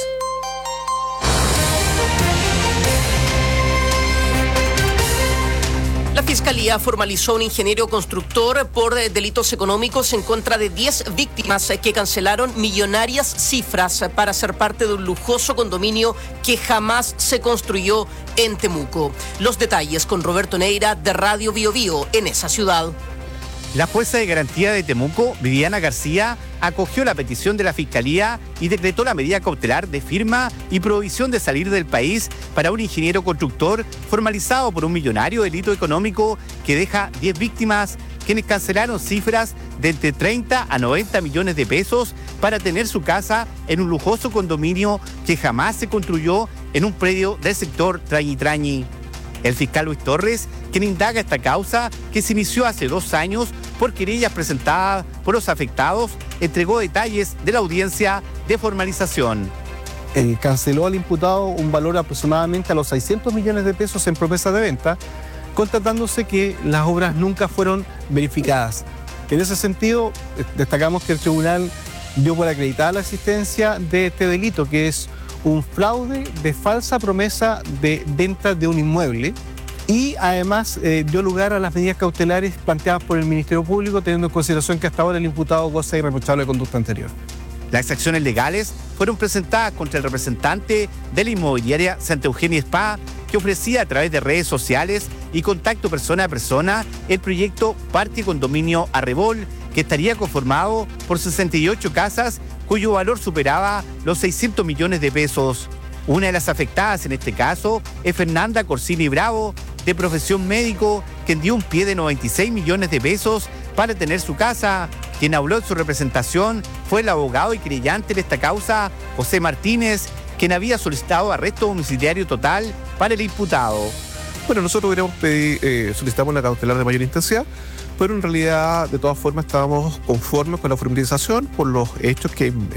La Fiscalía formalizó a un ingeniero constructor por delitos económicos en contra de 10 víctimas que cancelaron millonarias cifras para ser parte de un lujoso condominio que jamás se construyó en Temuco. Los detalles con Roberto Neira de Radio Bio Bio en esa ciudad. La jueza de garantía de Temuco, Viviana García, acogió la petición de la Fiscalía y decretó la medida cautelar de firma y prohibición de salir del país para un ingeniero constructor formalizado por un millonario delito económico que deja 10 víctimas, quienes cancelaron cifras de entre 30 a 90 millones de pesos para tener su casa en un lujoso condominio que jamás se construyó en un predio del sector Trañi Trañi. El fiscal Luis Torres, quien indaga esta causa, que se inició hace 2 años por querellas presentadas por los afectados, entregó detalles de la audiencia de formalización. Canceló al imputado un valor aproximadamente a los 600 millones de pesos en promesas de venta, constatándose que las obras nunca fueron verificadas. En ese sentido, destacamos que el tribunal dio por acreditada la existencia de este delito, que es un fraude de falsa promesa de venta de un inmueble, y además dio lugar a las medidas cautelares planteadas por el Ministerio Público, teniendo en consideración que hasta ahora el imputado goza de irreprochable conducta anterior. Las acciones legales fueron presentadas contra el representante de la inmobiliaria Santa Eugenia Spa, que ofrecía a través de redes sociales y contacto persona a persona el proyecto Parque Condominio Arrebol, que estaría conformado por 68 casas cuyo valor superaba los 600 millones de pesos. Una de las afectadas en este caso es Fernanda Corsini Bravo, de profesión médico, quien dio un pie de 96 millones de pesos para tener su casa. Quien habló en su representación fue el abogado y querellante de esta causa, José Martínez, quien había solicitado arresto domiciliario total para el imputado. Bueno, nosotros solicitamos la cautelar de mayor intensidad, pero en realidad, de todas formas, estábamos conformes con la formalización por los hechos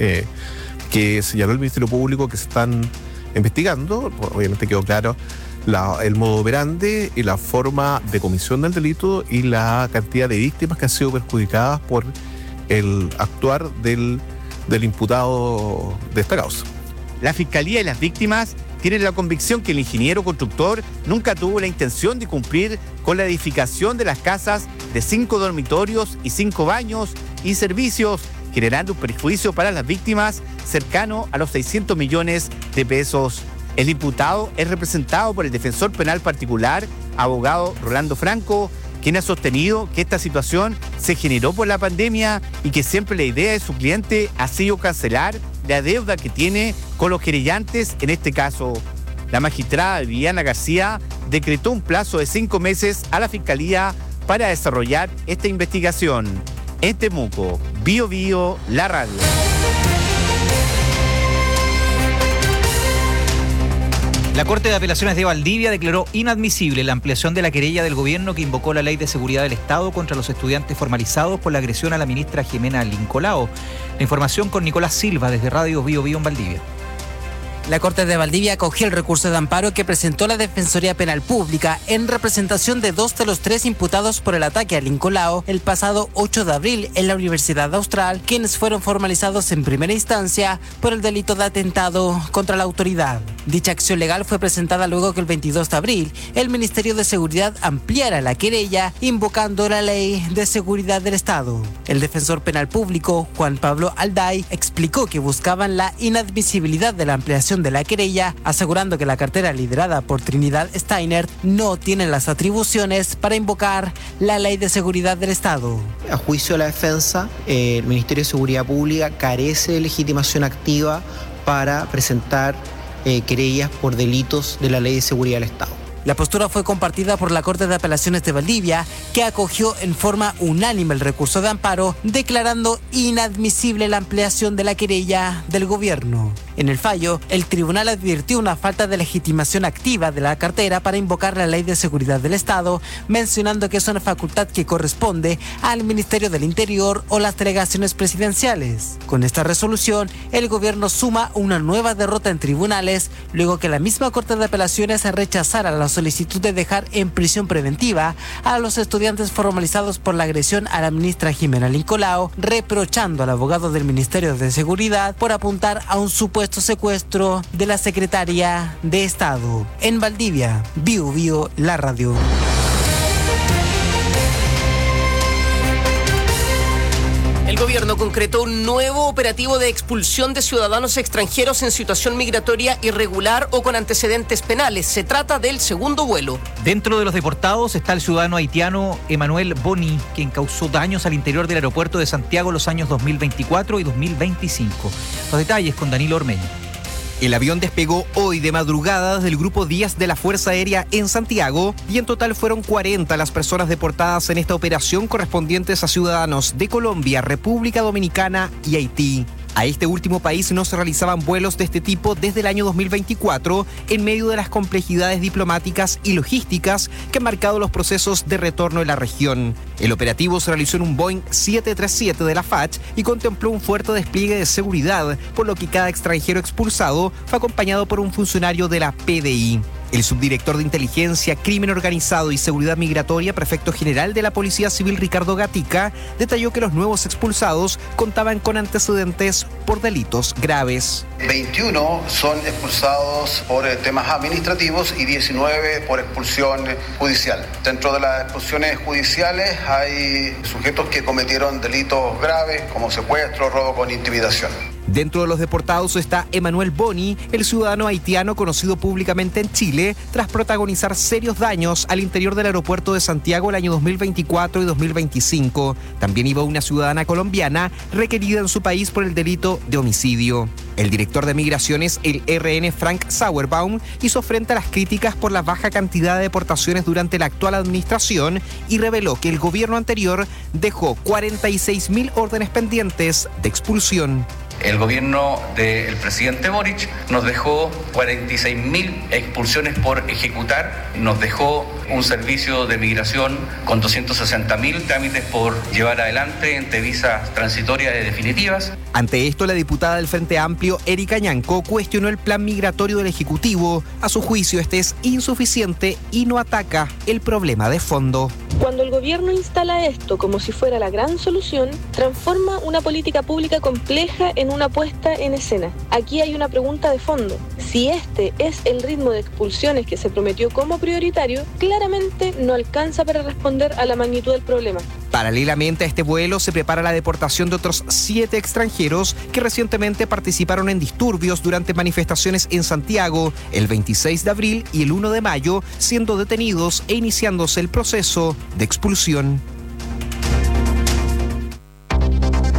que señaló el Ministerio Público que se están investigando. Obviamente quedó claro el modo operandi y la forma de comisión del delito y la cantidad de víctimas que han sido perjudicadas por el actuar del imputado de esta causa. La Fiscalía y las víctimas tienen la convicción que el ingeniero constructor nunca tuvo la intención de cumplir con la edificación de las casas de 5 dormitorios y 5 baños y servicios, generando un perjuicio para las víctimas cercano a los 600 millones de pesos. El imputado es representado por el defensor penal particular, abogado Rolando Franco, quien ha sostenido que esta situación se generó por la pandemia y que siempre la idea de su cliente ha sido cancelar la deuda que tiene con los querellantes en este caso. La magistrada Viviana García decretó un plazo de 5 meses a la Fiscalía para desarrollar esta investigación. En Temuco, Bio Bio, la radio. La Corte de Apelaciones de Valdivia declaró inadmisible la ampliación de la querella del gobierno que invocó la Ley de Seguridad del Estado contra los estudiantes formalizados por la agresión a la ministra Jimena Lincolao. La información con Nicolás Silva desde Radio Bio Bio en Valdivia. La Corte de Valdivia acogió el recurso de amparo que presentó la Defensoría Penal Pública en representación de 2 de los 3 imputados por el ataque a Lincolao el pasado 8 de abril en la Universidad Austral, quienes fueron formalizados en primera instancia por el delito de atentado contra la autoridad. Dicha acción legal fue presentada luego que el 22 de abril el Ministerio de Seguridad ampliara la querella invocando la Ley de Seguridad del Estado. El defensor penal público, Juan Pablo Alday, explicó que buscaban la inadmisibilidad de la ampliación de la querella, asegurando que la cartera liderada por Trinidad Steiner no tiene las atribuciones para invocar la Ley de Seguridad del Estado. A juicio de la defensa, el Ministerio de Seguridad Pública carece de legitimación activa para presentar querellas por delitos de la Ley de Seguridad del Estado. La postura fue compartida por la Corte de Apelaciones de Valdivia, que acogió en forma unánime el recurso de amparo, declarando inadmisible la ampliación de la querella del gobierno. En el fallo, el tribunal advirtió una falta de legitimación activa de la cartera para invocar la Ley de Seguridad del Estado, mencionando que es una facultad que corresponde al Ministerio del Interior o las delegaciones presidenciales. Con esta resolución, el gobierno suma una nueva derrota en tribunales, luego que la misma Corte de Apelaciones rechazara la solicitud de dejar en prisión preventiva a los estudiantes formalizados por la agresión a la ministra Jimena Lincolao, reprochando al abogado del Ministerio de Seguridad por apuntar a un supuesto secuestro de la secretaria de Estado. En Valdivia, Bio Bio, la radio. El gobierno concretó un nuevo operativo de expulsión de ciudadanos extranjeros en situación migratoria irregular o con antecedentes penales. Se trata del segundo vuelo. Dentro de los deportados está el ciudadano haitiano Emmanuel Boni, quien causó daños al interior del aeropuerto de Santiago los años 2024 y 2025. Los detalles con Danilo Ormeño. El avión despegó hoy de madrugada desde el Grupo 10 de la Fuerza Aérea en Santiago y en total fueron 40 las personas deportadas en esta operación correspondientes a ciudadanos de Colombia, República Dominicana y Haití. A este último país no se realizaban vuelos de este tipo desde el año 2024 en medio de las complejidades diplomáticas y logísticas que han marcado los procesos de retorno en la región. El operativo se realizó en un Boeing 737 de la FACH y contempló un fuerte despliegue de seguridad, por lo que cada extranjero expulsado fue acompañado por un funcionario de la PDI. El subdirector de Inteligencia, Crimen Organizado y Seguridad Migratoria, prefecto general de la Policía Civil, Ricardo Gatica, detalló que los nuevos expulsados contaban con antecedentes por delitos graves. 21 son expulsados por temas administrativos y 19 por expulsión judicial. Dentro de las expulsiones judiciales hay sujetos que cometieron delitos graves como secuestro, robo con intimidación. Dentro de los deportados está Emmanuel Boni, el ciudadano haitiano conocido públicamente en Chile, tras protagonizar serios daños al interior del aeropuerto de Santiago el año 2024 y 2025. También iba una ciudadana colombiana requerida en su país por el delito de homicidio. El director de Migraciones, el RN Frank Sauerbaum, hizo frente a las críticas por la baja cantidad de deportaciones durante la actual administración y reveló que el gobierno anterior dejó 46.000 órdenes pendientes de expulsión. El gobierno del presidente Boric nos dejó 46.000 expulsiones por ejecutar, nos dejó un servicio de migración con 260.000 trámites por llevar adelante entre visas transitorias y definitivas. Ante esto, la diputada del Frente Amplio, Erika Ñanco, cuestionó el plan migratorio del Ejecutivo. A su juicio, este es insuficiente y no ataca el problema de fondo. Cuando el gobierno instala esto como si fuera la gran solución, transforma una política pública compleja en una puesta en escena. Aquí hay una pregunta de fondo. Si este es el ritmo de expulsiones que se prometió como prioritario, claramente no alcanza para responder a la magnitud del problema. Paralelamente a este vuelo se prepara la deportación de otros 7 extranjeros que recientemente participaron en disturbios durante manifestaciones en Santiago el 26 de abril y el 1 de mayo, siendo detenidos e iniciándose el proceso de expulsión.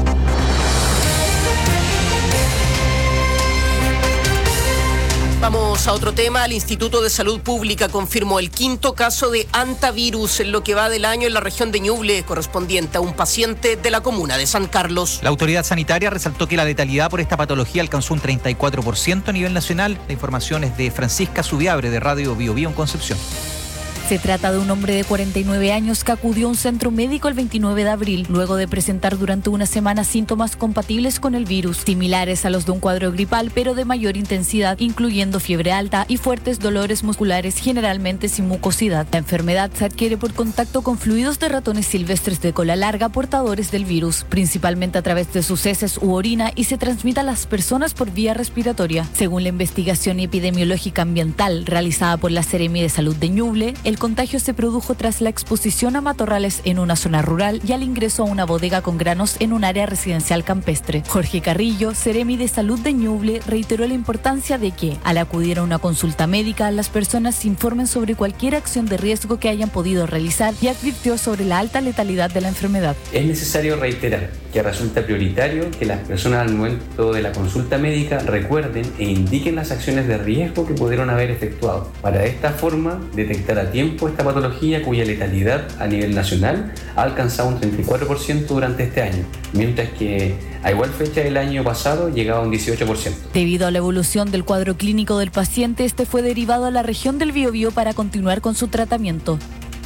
Vamos Pasamos a otro tema. El Instituto de Salud Pública confirmó el 5º caso de hantavirus en lo que va del año en la región de Ñuble, correspondiente a un paciente de la comuna de San Carlos. La autoridad sanitaria resaltó que la letalidad por esta patología alcanzó un 34% a nivel nacional. La información es de Francisca Subiabre, de Radio Bio Bio en Concepción. Se trata de un hombre de 49 años que acudió a un centro médico el 29 de abril, luego de presentar durante una semana síntomas compatibles con el virus, similares a los de un cuadro gripal, pero de mayor intensidad, incluyendo fiebre alta y fuertes dolores musculares, generalmente sin mucosidad. La enfermedad se adquiere por contacto con fluidos de ratones silvestres de cola larga portadores del virus, principalmente a través de sus heces u orina, y se transmite a las personas por vía respiratoria. Según la investigación epidemiológica ambiental realizada por la Seremi de Salud de Ñuble, el contagio se produjo tras la exposición a matorrales en una zona rural y al ingreso a una bodega con granos en un área residencial campestre. Jorge Carrillo, Seremi de Salud de Ñuble, reiteró la importancia de que, al acudir a una consulta médica, las personas se informen sobre cualquier acción de riesgo que hayan podido realizar y advirtió sobre la alta letalidad de la enfermedad. Es necesario reiterar que resulta prioritario que las personas al momento de la consulta médica recuerden e indiquen las acciones de riesgo que pudieron haber efectuado, para de esta forma detectar a tiempo esta patología cuya letalidad a nivel nacional ha alcanzado un 34% durante este año, mientras que a igual fecha del año pasado llegaba a un 18%. Debido a la evolución del cuadro clínico del paciente, este fue derivado a la región del Biobío para continuar con su tratamiento.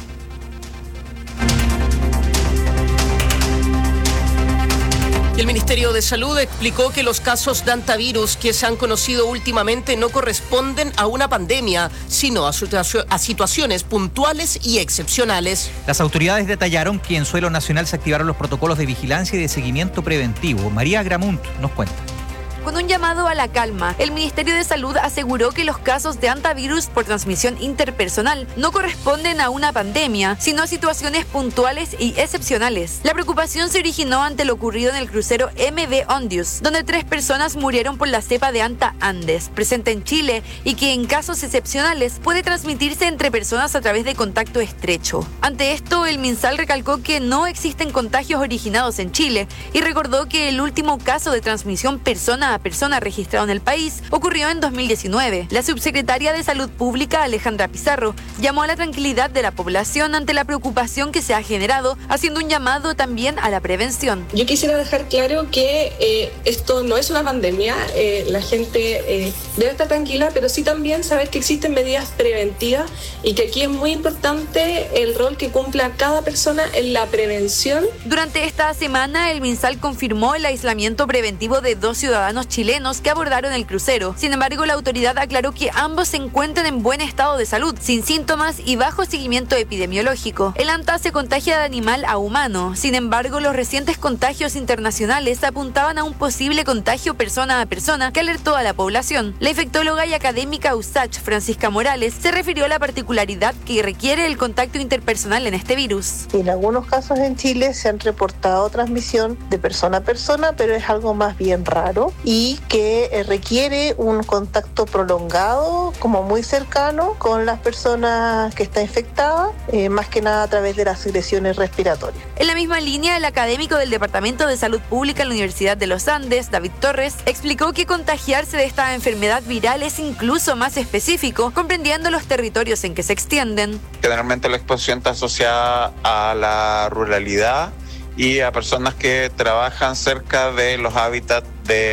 El Ministerio de Salud explicó que los casos de hantavirus que se han conocido últimamente no corresponden a una pandemia, sino a situaciones puntuales y excepcionales. Las autoridades detallaron que en suelo nacional se activaron los protocolos de vigilancia y de seguimiento preventivo. María Gramunt nos cuenta. Con un llamado a la calma, el Ministerio de Salud aseguró que los casos de hantavirus por transmisión interpersonal no corresponden a una pandemia, sino a situaciones puntuales y excepcionales. La preocupación se originó ante lo ocurrido en el crucero MV Ondius, donde 3 personas murieron por la cepa de Hanta Andes, presente en Chile y que en casos excepcionales puede transmitirse entre personas a través de contacto estrecho. Ante esto, el MinSal recalcó que no existen contagios originados en Chile y recordó que el último caso de transmisión persona a persona registrado en el país ocurrió en 2019. La subsecretaria de Salud Pública, Alejandra Pizarro, llamó a la tranquilidad de la población ante la preocupación que se ha generado, haciendo un llamado también a la prevención. Yo quisiera dejar claro que esto no es una pandemia, la gente debe estar tranquila, pero sí también saber que existen medidas preventivas y que aquí es muy importante el rol que cumpla cada persona en la prevención. Durante esta semana, el MinSal confirmó el aislamiento preventivo de 2 ciudadanos chilenos que abordaron el crucero. Sin embargo, la autoridad aclaró que ambos se encuentran en buen estado de salud, sin síntomas y bajo seguimiento epidemiológico. El Hanta se contagia de animal a humano. Sin embargo, los recientes contagios internacionales apuntaban a un posible contagio persona a persona que alertó a la población. La infectóloga y académica USACH, Francisca Morales, se refirió a la particularidad que requiere el contacto interpersonal en este virus. En algunos casos en Chile se han reportado transmisión de persona a persona, pero es algo más bien raro y que requiere un contacto prolongado, como muy cercano, con las personas que está infectada, más que nada a través de las secreciones respiratorias. En la misma línea, el académico del Departamento de Salud Pública en la Universidad de los Andes, David Torres, explicó que contagiarse de esta enfermedad viral es incluso más específico, comprendiendo los territorios en que se extienden. Generalmente la exposición está asociada a la ruralidad y a personas que trabajan cerca de los hábitats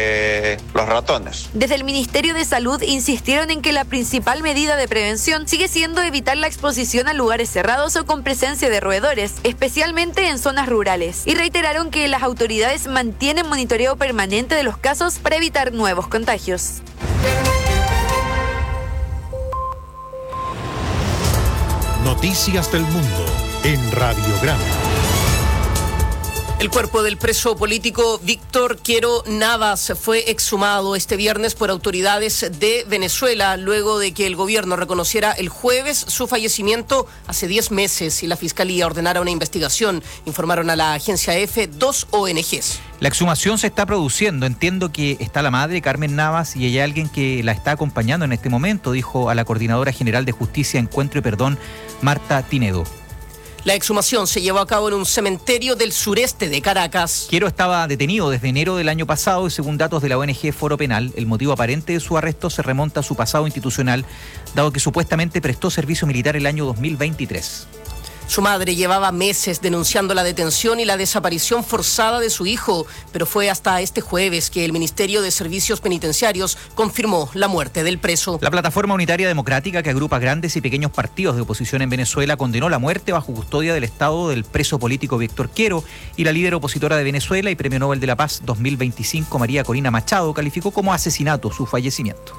de los ratones. Desde el Ministerio de Salud insistieron en que la principal medida de prevención sigue siendo evitar la exposición a lugares cerrados o con presencia de roedores, especialmente en zonas rurales, y reiteraron que las autoridades mantienen monitoreo permanente de los casos para evitar nuevos contagios. Noticias del Mundo en Radiograma. El cuerpo del preso político Víctor Quiero Navas fue exhumado este viernes por autoridades de Venezuela, luego de que el gobierno reconociera el jueves su fallecimiento hace 10 meses y la Fiscalía ordenara una investigación, informaron a la agencia EFE 2 ONGs. La exhumación se está produciendo. Entiendo que está la madre, Carmen Navas, y hay alguien que la está acompañando en este momento, dijo a la Coordinadora General de Justicia, Encuentro y Perdón, Marta Tinedo. La exhumación se llevó a cabo en un cementerio del sureste de Caracas. Quero estaba detenido desde enero del año pasado y según datos de la ONG Foro Penal, el motivo aparente de su arresto se remonta a su pasado institucional, dado que supuestamente prestó servicio militar el año 2023. Su madre llevaba meses denunciando la detención y la desaparición forzada de su hijo, pero fue hasta este jueves que el Ministerio de Servicios Penitenciarios confirmó la muerte del preso. La Plataforma Unitaria Democrática, que agrupa grandes y pequeños partidos de oposición en Venezuela, condenó la muerte bajo custodia del Estado del preso político Víctor Quero, y la líder opositora de Venezuela y Premio Nobel de la Paz 2025, María Corina Machado, calificó como asesinato su fallecimiento.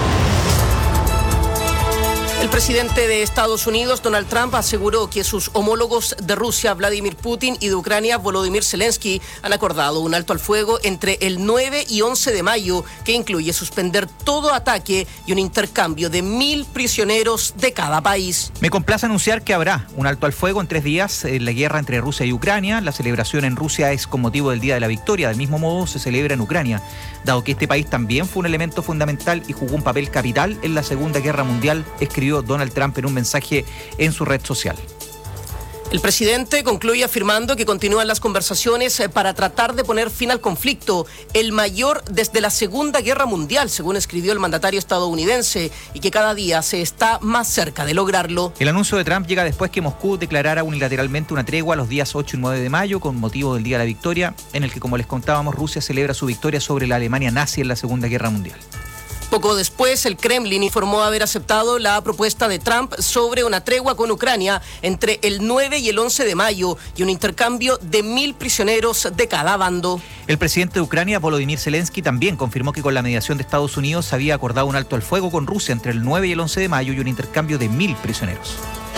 El presidente de Estados Unidos, Donald Trump, aseguró que sus homólogos de Rusia, Vladimir Putin, y de Ucrania, Volodymyr Zelensky, han acordado un alto al fuego entre el 9 y 11 de mayo, que incluye suspender todo ataque y un intercambio de 1.000 prisioneros de cada país. Me complace anunciar que habrá un alto al fuego en 3 días en la guerra entre Rusia y Ucrania. La celebración en Rusia es con motivo del Día de la Victoria. Del mismo modo se celebra en Ucrania, dado que este país también fue un elemento fundamental y jugó un papel capital en la Segunda Guerra Mundial, escribió Donald Trump en un mensaje en su red social. El presidente concluye afirmando que continúan las conversaciones para tratar de poner fin al conflicto, el mayor desde la Segunda Guerra Mundial, según escribió el mandatario estadounidense, y que cada día se está más cerca de lograrlo. El anuncio de Trump llega después que Moscú declarara unilateralmente una tregua los días 8 y 9 de mayo con motivo del Día de la Victoria, en el que, como les contábamos, Rusia celebra su victoria sobre la Alemania nazi en la Segunda Guerra Mundial. Poco después, el Kremlin informó haber aceptado la propuesta de Trump sobre una tregua con Ucrania entre el 9 y el 11 de mayo y un intercambio de 1.000 prisioneros de cada bando. El presidente de Ucrania, Volodymyr Zelensky, también confirmó que con la mediación de Estados Unidos había acordado un alto al fuego con Rusia entre el 9 y el 11 de mayo y un intercambio de 1.000 prisioneros.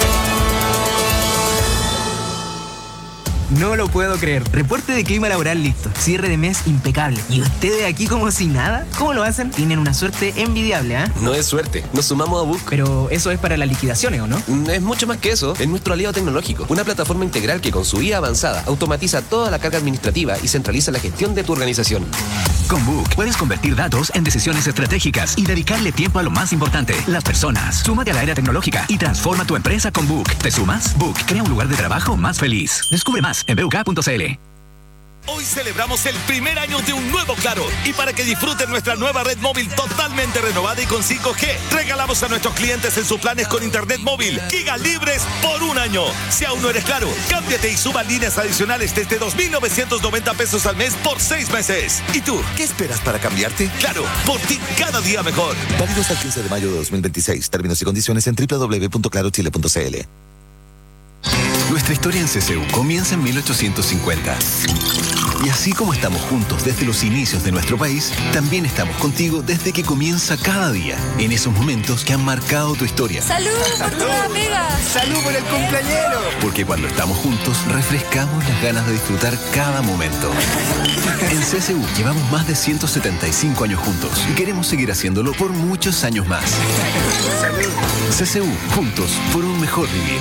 No lo puedo creer. Reporte de clima laboral listo. Cierre de mes impecable. ¿Y ustedes aquí como si nada? ¿Cómo lo hacen? Tienen una suerte envidiable, ¿eh? No es suerte. Nos sumamos a Book. Pero eso es para las liquidaciones, ¿o no? Es mucho más que eso. Es nuestro aliado tecnológico. Una plataforma integral que con su IA avanzada automatiza toda la carga administrativa y centraliza la gestión de tu organización. Con Book puedes convertir datos en decisiones estratégicas y dedicarle tiempo a lo más importante, las personas. Súmate a la era tecnológica y transforma tu empresa con Book. ¿Te sumas? Book crea un lugar de trabajo más feliz. Descubre más en buk.cl. Hoy celebramos el primer año de un nuevo Claro, y para que disfruten nuestra nueva red móvil totalmente renovada y con 5G, regalamos a nuestros clientes en sus planes con internet móvil gigas libres por un año. Si aún no eres Claro, cámbiate y suba líneas adicionales desde 2.990 pesos al mes por 6 meses. ¿Y tú, qué esperas para cambiarte? Claro, por ti cada día mejor. Válido hasta el 15 de mayo de 2026. Términos y condiciones en www.clarochile.cl. Nuestra historia en CCU comienza en 1850. Y así como estamos juntos desde los inicios de nuestro país, también estamos contigo desde que comienza cada día, en esos momentos que han marcado tu historia. ¡Salud por tu nueva pega! ¡Salud por el cumpleañero! Porque cuando estamos juntos, refrescamos las ganas de disfrutar cada momento. En CCU llevamos más de 175 años juntos y queremos seguir haciéndolo por muchos años más. ¡Salud! CCU, juntos por un mejor vivir.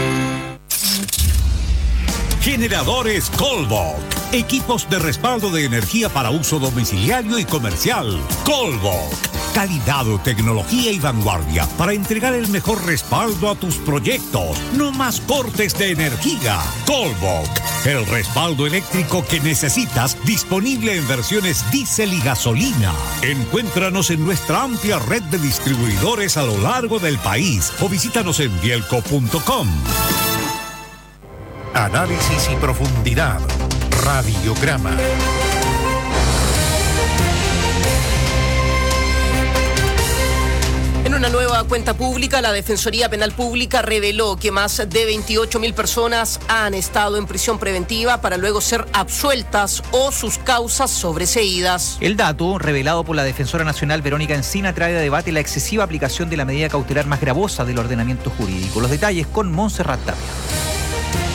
Generadores Colbok. Equipos de respaldo de energía para uso domiciliario y comercial. Colbok. Calidad, tecnología y vanguardia para entregar el mejor respaldo a tus proyectos. No más cortes de energía. Colbok. El respaldo eléctrico que necesitas, disponible en versiones diésel y gasolina. Encuéntranos en nuestra amplia red de distribuidores a lo largo del país o visítanos en bielco.com. Análisis y profundidad. Radiograma. En una nueva cuenta pública, la Defensoría Penal Pública reveló que más de 28.000 personas han estado en prisión preventiva para luego ser absueltas o sus causas sobreseídas. El dato, revelado por la Defensora Nacional Verónica Encina, trae a debate la excesiva aplicación de la medida cautelar más gravosa del ordenamiento jurídico. Los detalles con Montserrat Tapia.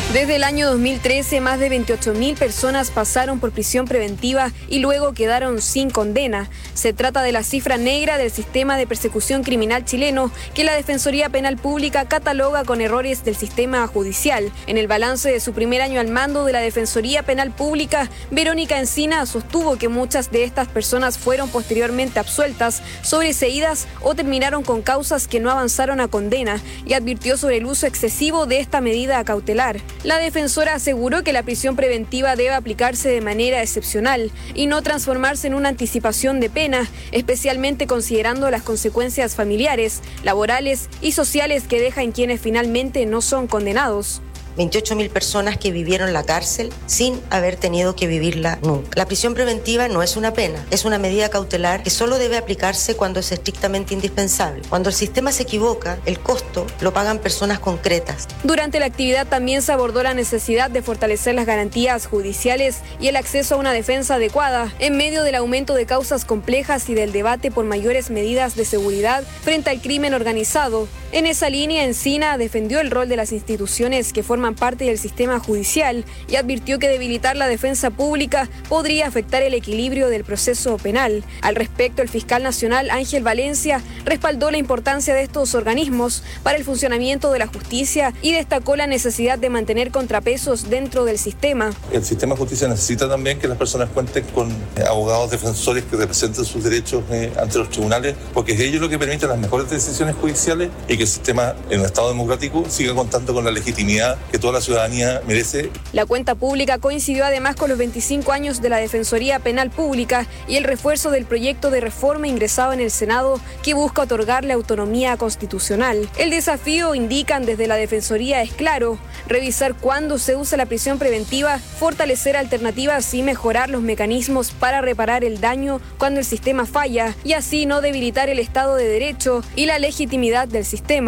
Desde el año 2013, más de 28.000 personas pasaron por prisión preventiva y luego quedaron sin condena. Se trata de la cifra negra del sistema de persecución criminal chileno que la Defensoría Penal Pública cataloga con errores del sistema judicial. En el balance de su primer año al mando de la Defensoría Penal Pública, Verónica Encina sostuvo que muchas de estas personas fueron posteriormente absueltas, sobreseídas o terminaron con causas que no avanzaron a condena, y advirtió sobre el uso excesivo de esta medida cautelar. La defensora aseguró que la prisión preventiva debe aplicarse de manera excepcional y no transformarse en una anticipación de pena, especialmente considerando las consecuencias familiares, laborales y sociales que deja en quienes finalmente no son condenados. 28.000 personas que vivieron la cárcel sin haber tenido que vivirla nunca. La prisión preventiva no es una pena, es una medida cautelar que solo debe aplicarse cuando es estrictamente indispensable. Cuando el sistema se equivoca, el costo lo pagan personas concretas. Durante la actividad también se abordó la necesidad de fortalecer las garantías judiciales y el acceso a una defensa adecuada en medio del aumento de causas complejas y del debate por mayores medidas de seguridad frente al crimen organizado. En esa línea, Encina defendió el rol de las instituciones que forman parte del sistema judicial y advirtió que debilitar la defensa pública podría afectar el equilibrio del proceso penal. Al respecto, el fiscal nacional Ángel Valencia respaldó la importancia de estos organismos para el funcionamiento de la justicia y destacó la necesidad de mantener contrapesos dentro del sistema. El sistema de justicia necesita también que las personas cuenten con abogados defensores que representen sus derechos ante los tribunales, porque es ello lo que permite las mejores decisiones judiciales y que el sistema en un Estado democrático siga contando con la legitimidad que toda la ciudadanía merece. La cuenta pública coincidió además con los 25 años de la Defensoría Penal Pública y el refuerzo del proyecto de reforma ingresado en el Senado que busca otorgarle autonomía constitucional. El desafío, indican desde la Defensoría, es claro: revisar cuándo se usa la prisión preventiva, fortalecer alternativas y mejorar los mecanismos para reparar el daño cuando el sistema falla y así no debilitar el Estado de Derecho y la legitimidad del sistema.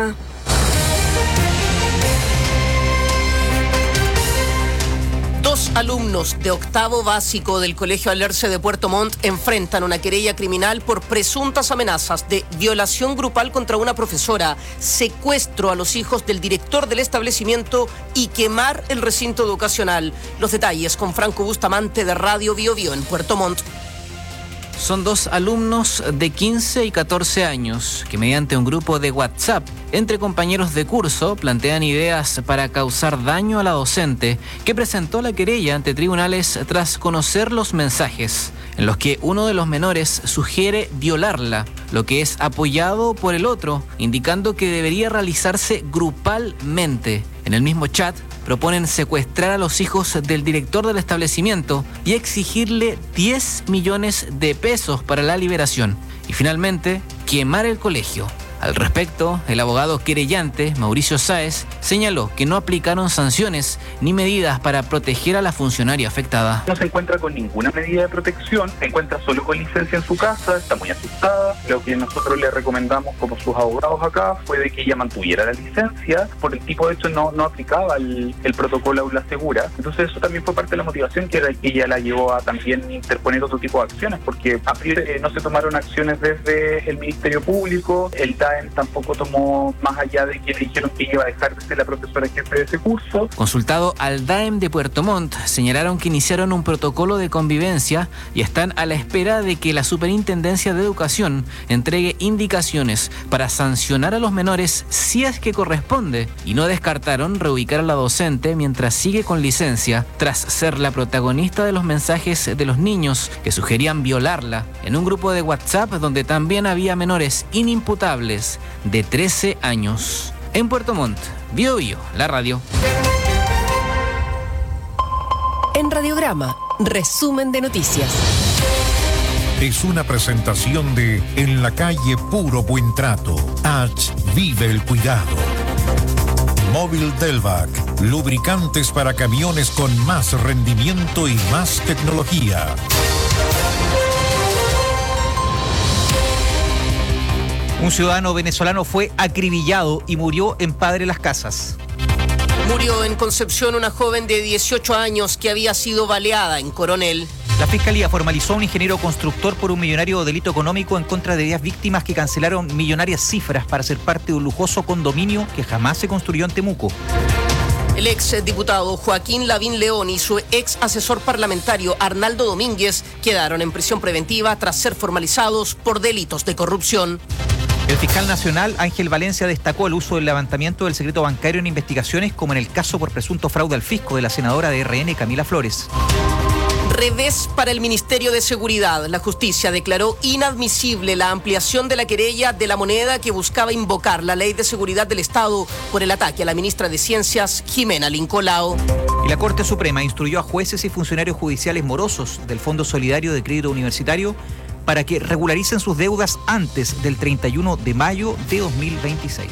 Dos alumnos de octavo básico del Colegio Alerce de Puerto Montt enfrentan una querella criminal por presuntas amenazas de violación grupal contra una profesora, secuestro a los hijos del director del establecimiento y quemar el recinto educacional. Los detalles con Franco Bustamante de Radio Bio Bio en Puerto Montt. Son dos alumnos de 15 y 14 años que mediante un grupo de WhatsApp entre compañeros de curso plantean ideas para causar daño a la docente que presentó la querella ante tribunales tras conocer los mensajes en los que uno de los menores sugiere violarla, lo que es apoyado por el otro, indicando que debería realizarse grupalmente. En el mismo chat proponen secuestrar a los hijos del director del establecimiento y exigirle 10 millones de pesos para la liberación. Y finalmente, quemar el colegio. Al respecto, el abogado querellante, Mauricio Sáez, señaló que no aplicaron sanciones ni medidas para proteger a la funcionaria afectada. No se encuentra con ninguna medida de protección, se encuentra solo con licencia en su casa, está muy asustada. Lo que nosotros le recomendamos como sus abogados acá fue de que ella mantuviera la licencia, por el tipo de hecho no aplicaba el protocolo aula segura. Entonces eso también fue parte de la motivación que ella la llevó a también interponer otro tipo de acciones, porque a priori no se tomaron acciones desde el Ministerio Público, el DAEM tampoco tomó, más allá de que le dijeron que iba a dejar de ser la profesora jefe de ese curso. Consultado al DAEM de Puerto Montt, señalaron que iniciaron un protocolo de convivencia y están a la espera de que la Superintendencia de Educación entregue indicaciones para sancionar a los menores si es que corresponde, y no descartaron reubicar a la docente mientras sigue con licencia tras ser la protagonista de los mensajes de los niños que sugerían violarla en un grupo de WhatsApp donde también había menores inimputables de 13 años. En Puerto Montt, Bio Bio, la radio. En Radiograma, resumen de noticias. Es una presentación de En la calle Puro Buen Trato. H. Vive el cuidado. Móvil Delvac. Lubricantes para camiones con más rendimiento y más tecnología. Un ciudadano venezolano fue acribillado y murió en Padre Las Casas. Murió en Concepción una joven de 18 años que había sido baleada en Coronel. La Fiscalía formalizó a un ingeniero constructor por un millonario delito económico en contra de 10 víctimas que cancelaron millonarias cifras para ser parte de un lujoso condominio que jamás se construyó en Temuco. El ex diputado Joaquín Lavín León y su ex asesor parlamentario Arnaldo Domínguez quedaron en prisión preventiva tras ser formalizados por delitos de corrupción. El fiscal nacional Ángel Valencia destacó el uso del levantamiento del secreto bancario en investigaciones como en el caso por presunto fraude al fisco de la senadora de RN Camila Flores. Revés para el Ministerio de Seguridad. La justicia declaró inadmisible la ampliación de la querella de La Moneda que buscaba invocar la Ley de Seguridad del Estado por el ataque a la ministra de Ciencias, Jimena Lincolao. Y la Corte Suprema instruyó a jueces y funcionarios judiciales morosos del Fondo Solidario de Crédito Universitario para que regularicen sus deudas antes del 31 de mayo de 2026.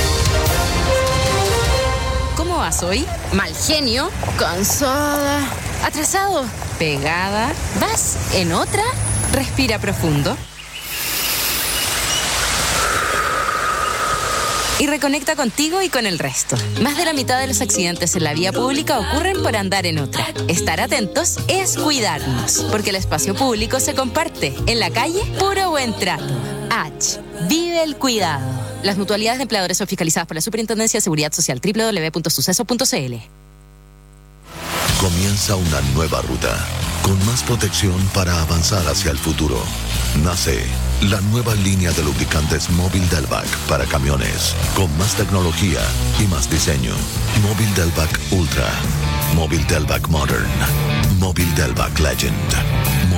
¿Cómo vas hoy? Mal genio, cansada, atrasado, pegada. ¿Vas en otra? Respira profundo. Y reconecta contigo y con el resto. Más de la mitad de los accidentes en la vía pública ocurren por andar en otra. Estar atentos es cuidarnos, porque el espacio público se comparte. En la calle, puro buen trato. H. Vive el cuidado. Las mutualidades de empleadores son fiscalizadas por la Superintendencia de Seguridad Social. www.suceso.cl. Comienza una nueva ruta, con más protección para avanzar hacia el futuro. Nace la nueva línea de lubricantes Móvil Delvac para camiones, con más tecnología y más diseño. Móvil Delvac Ultra, Móvil Delvac Modern, Móvil Delvac Legend.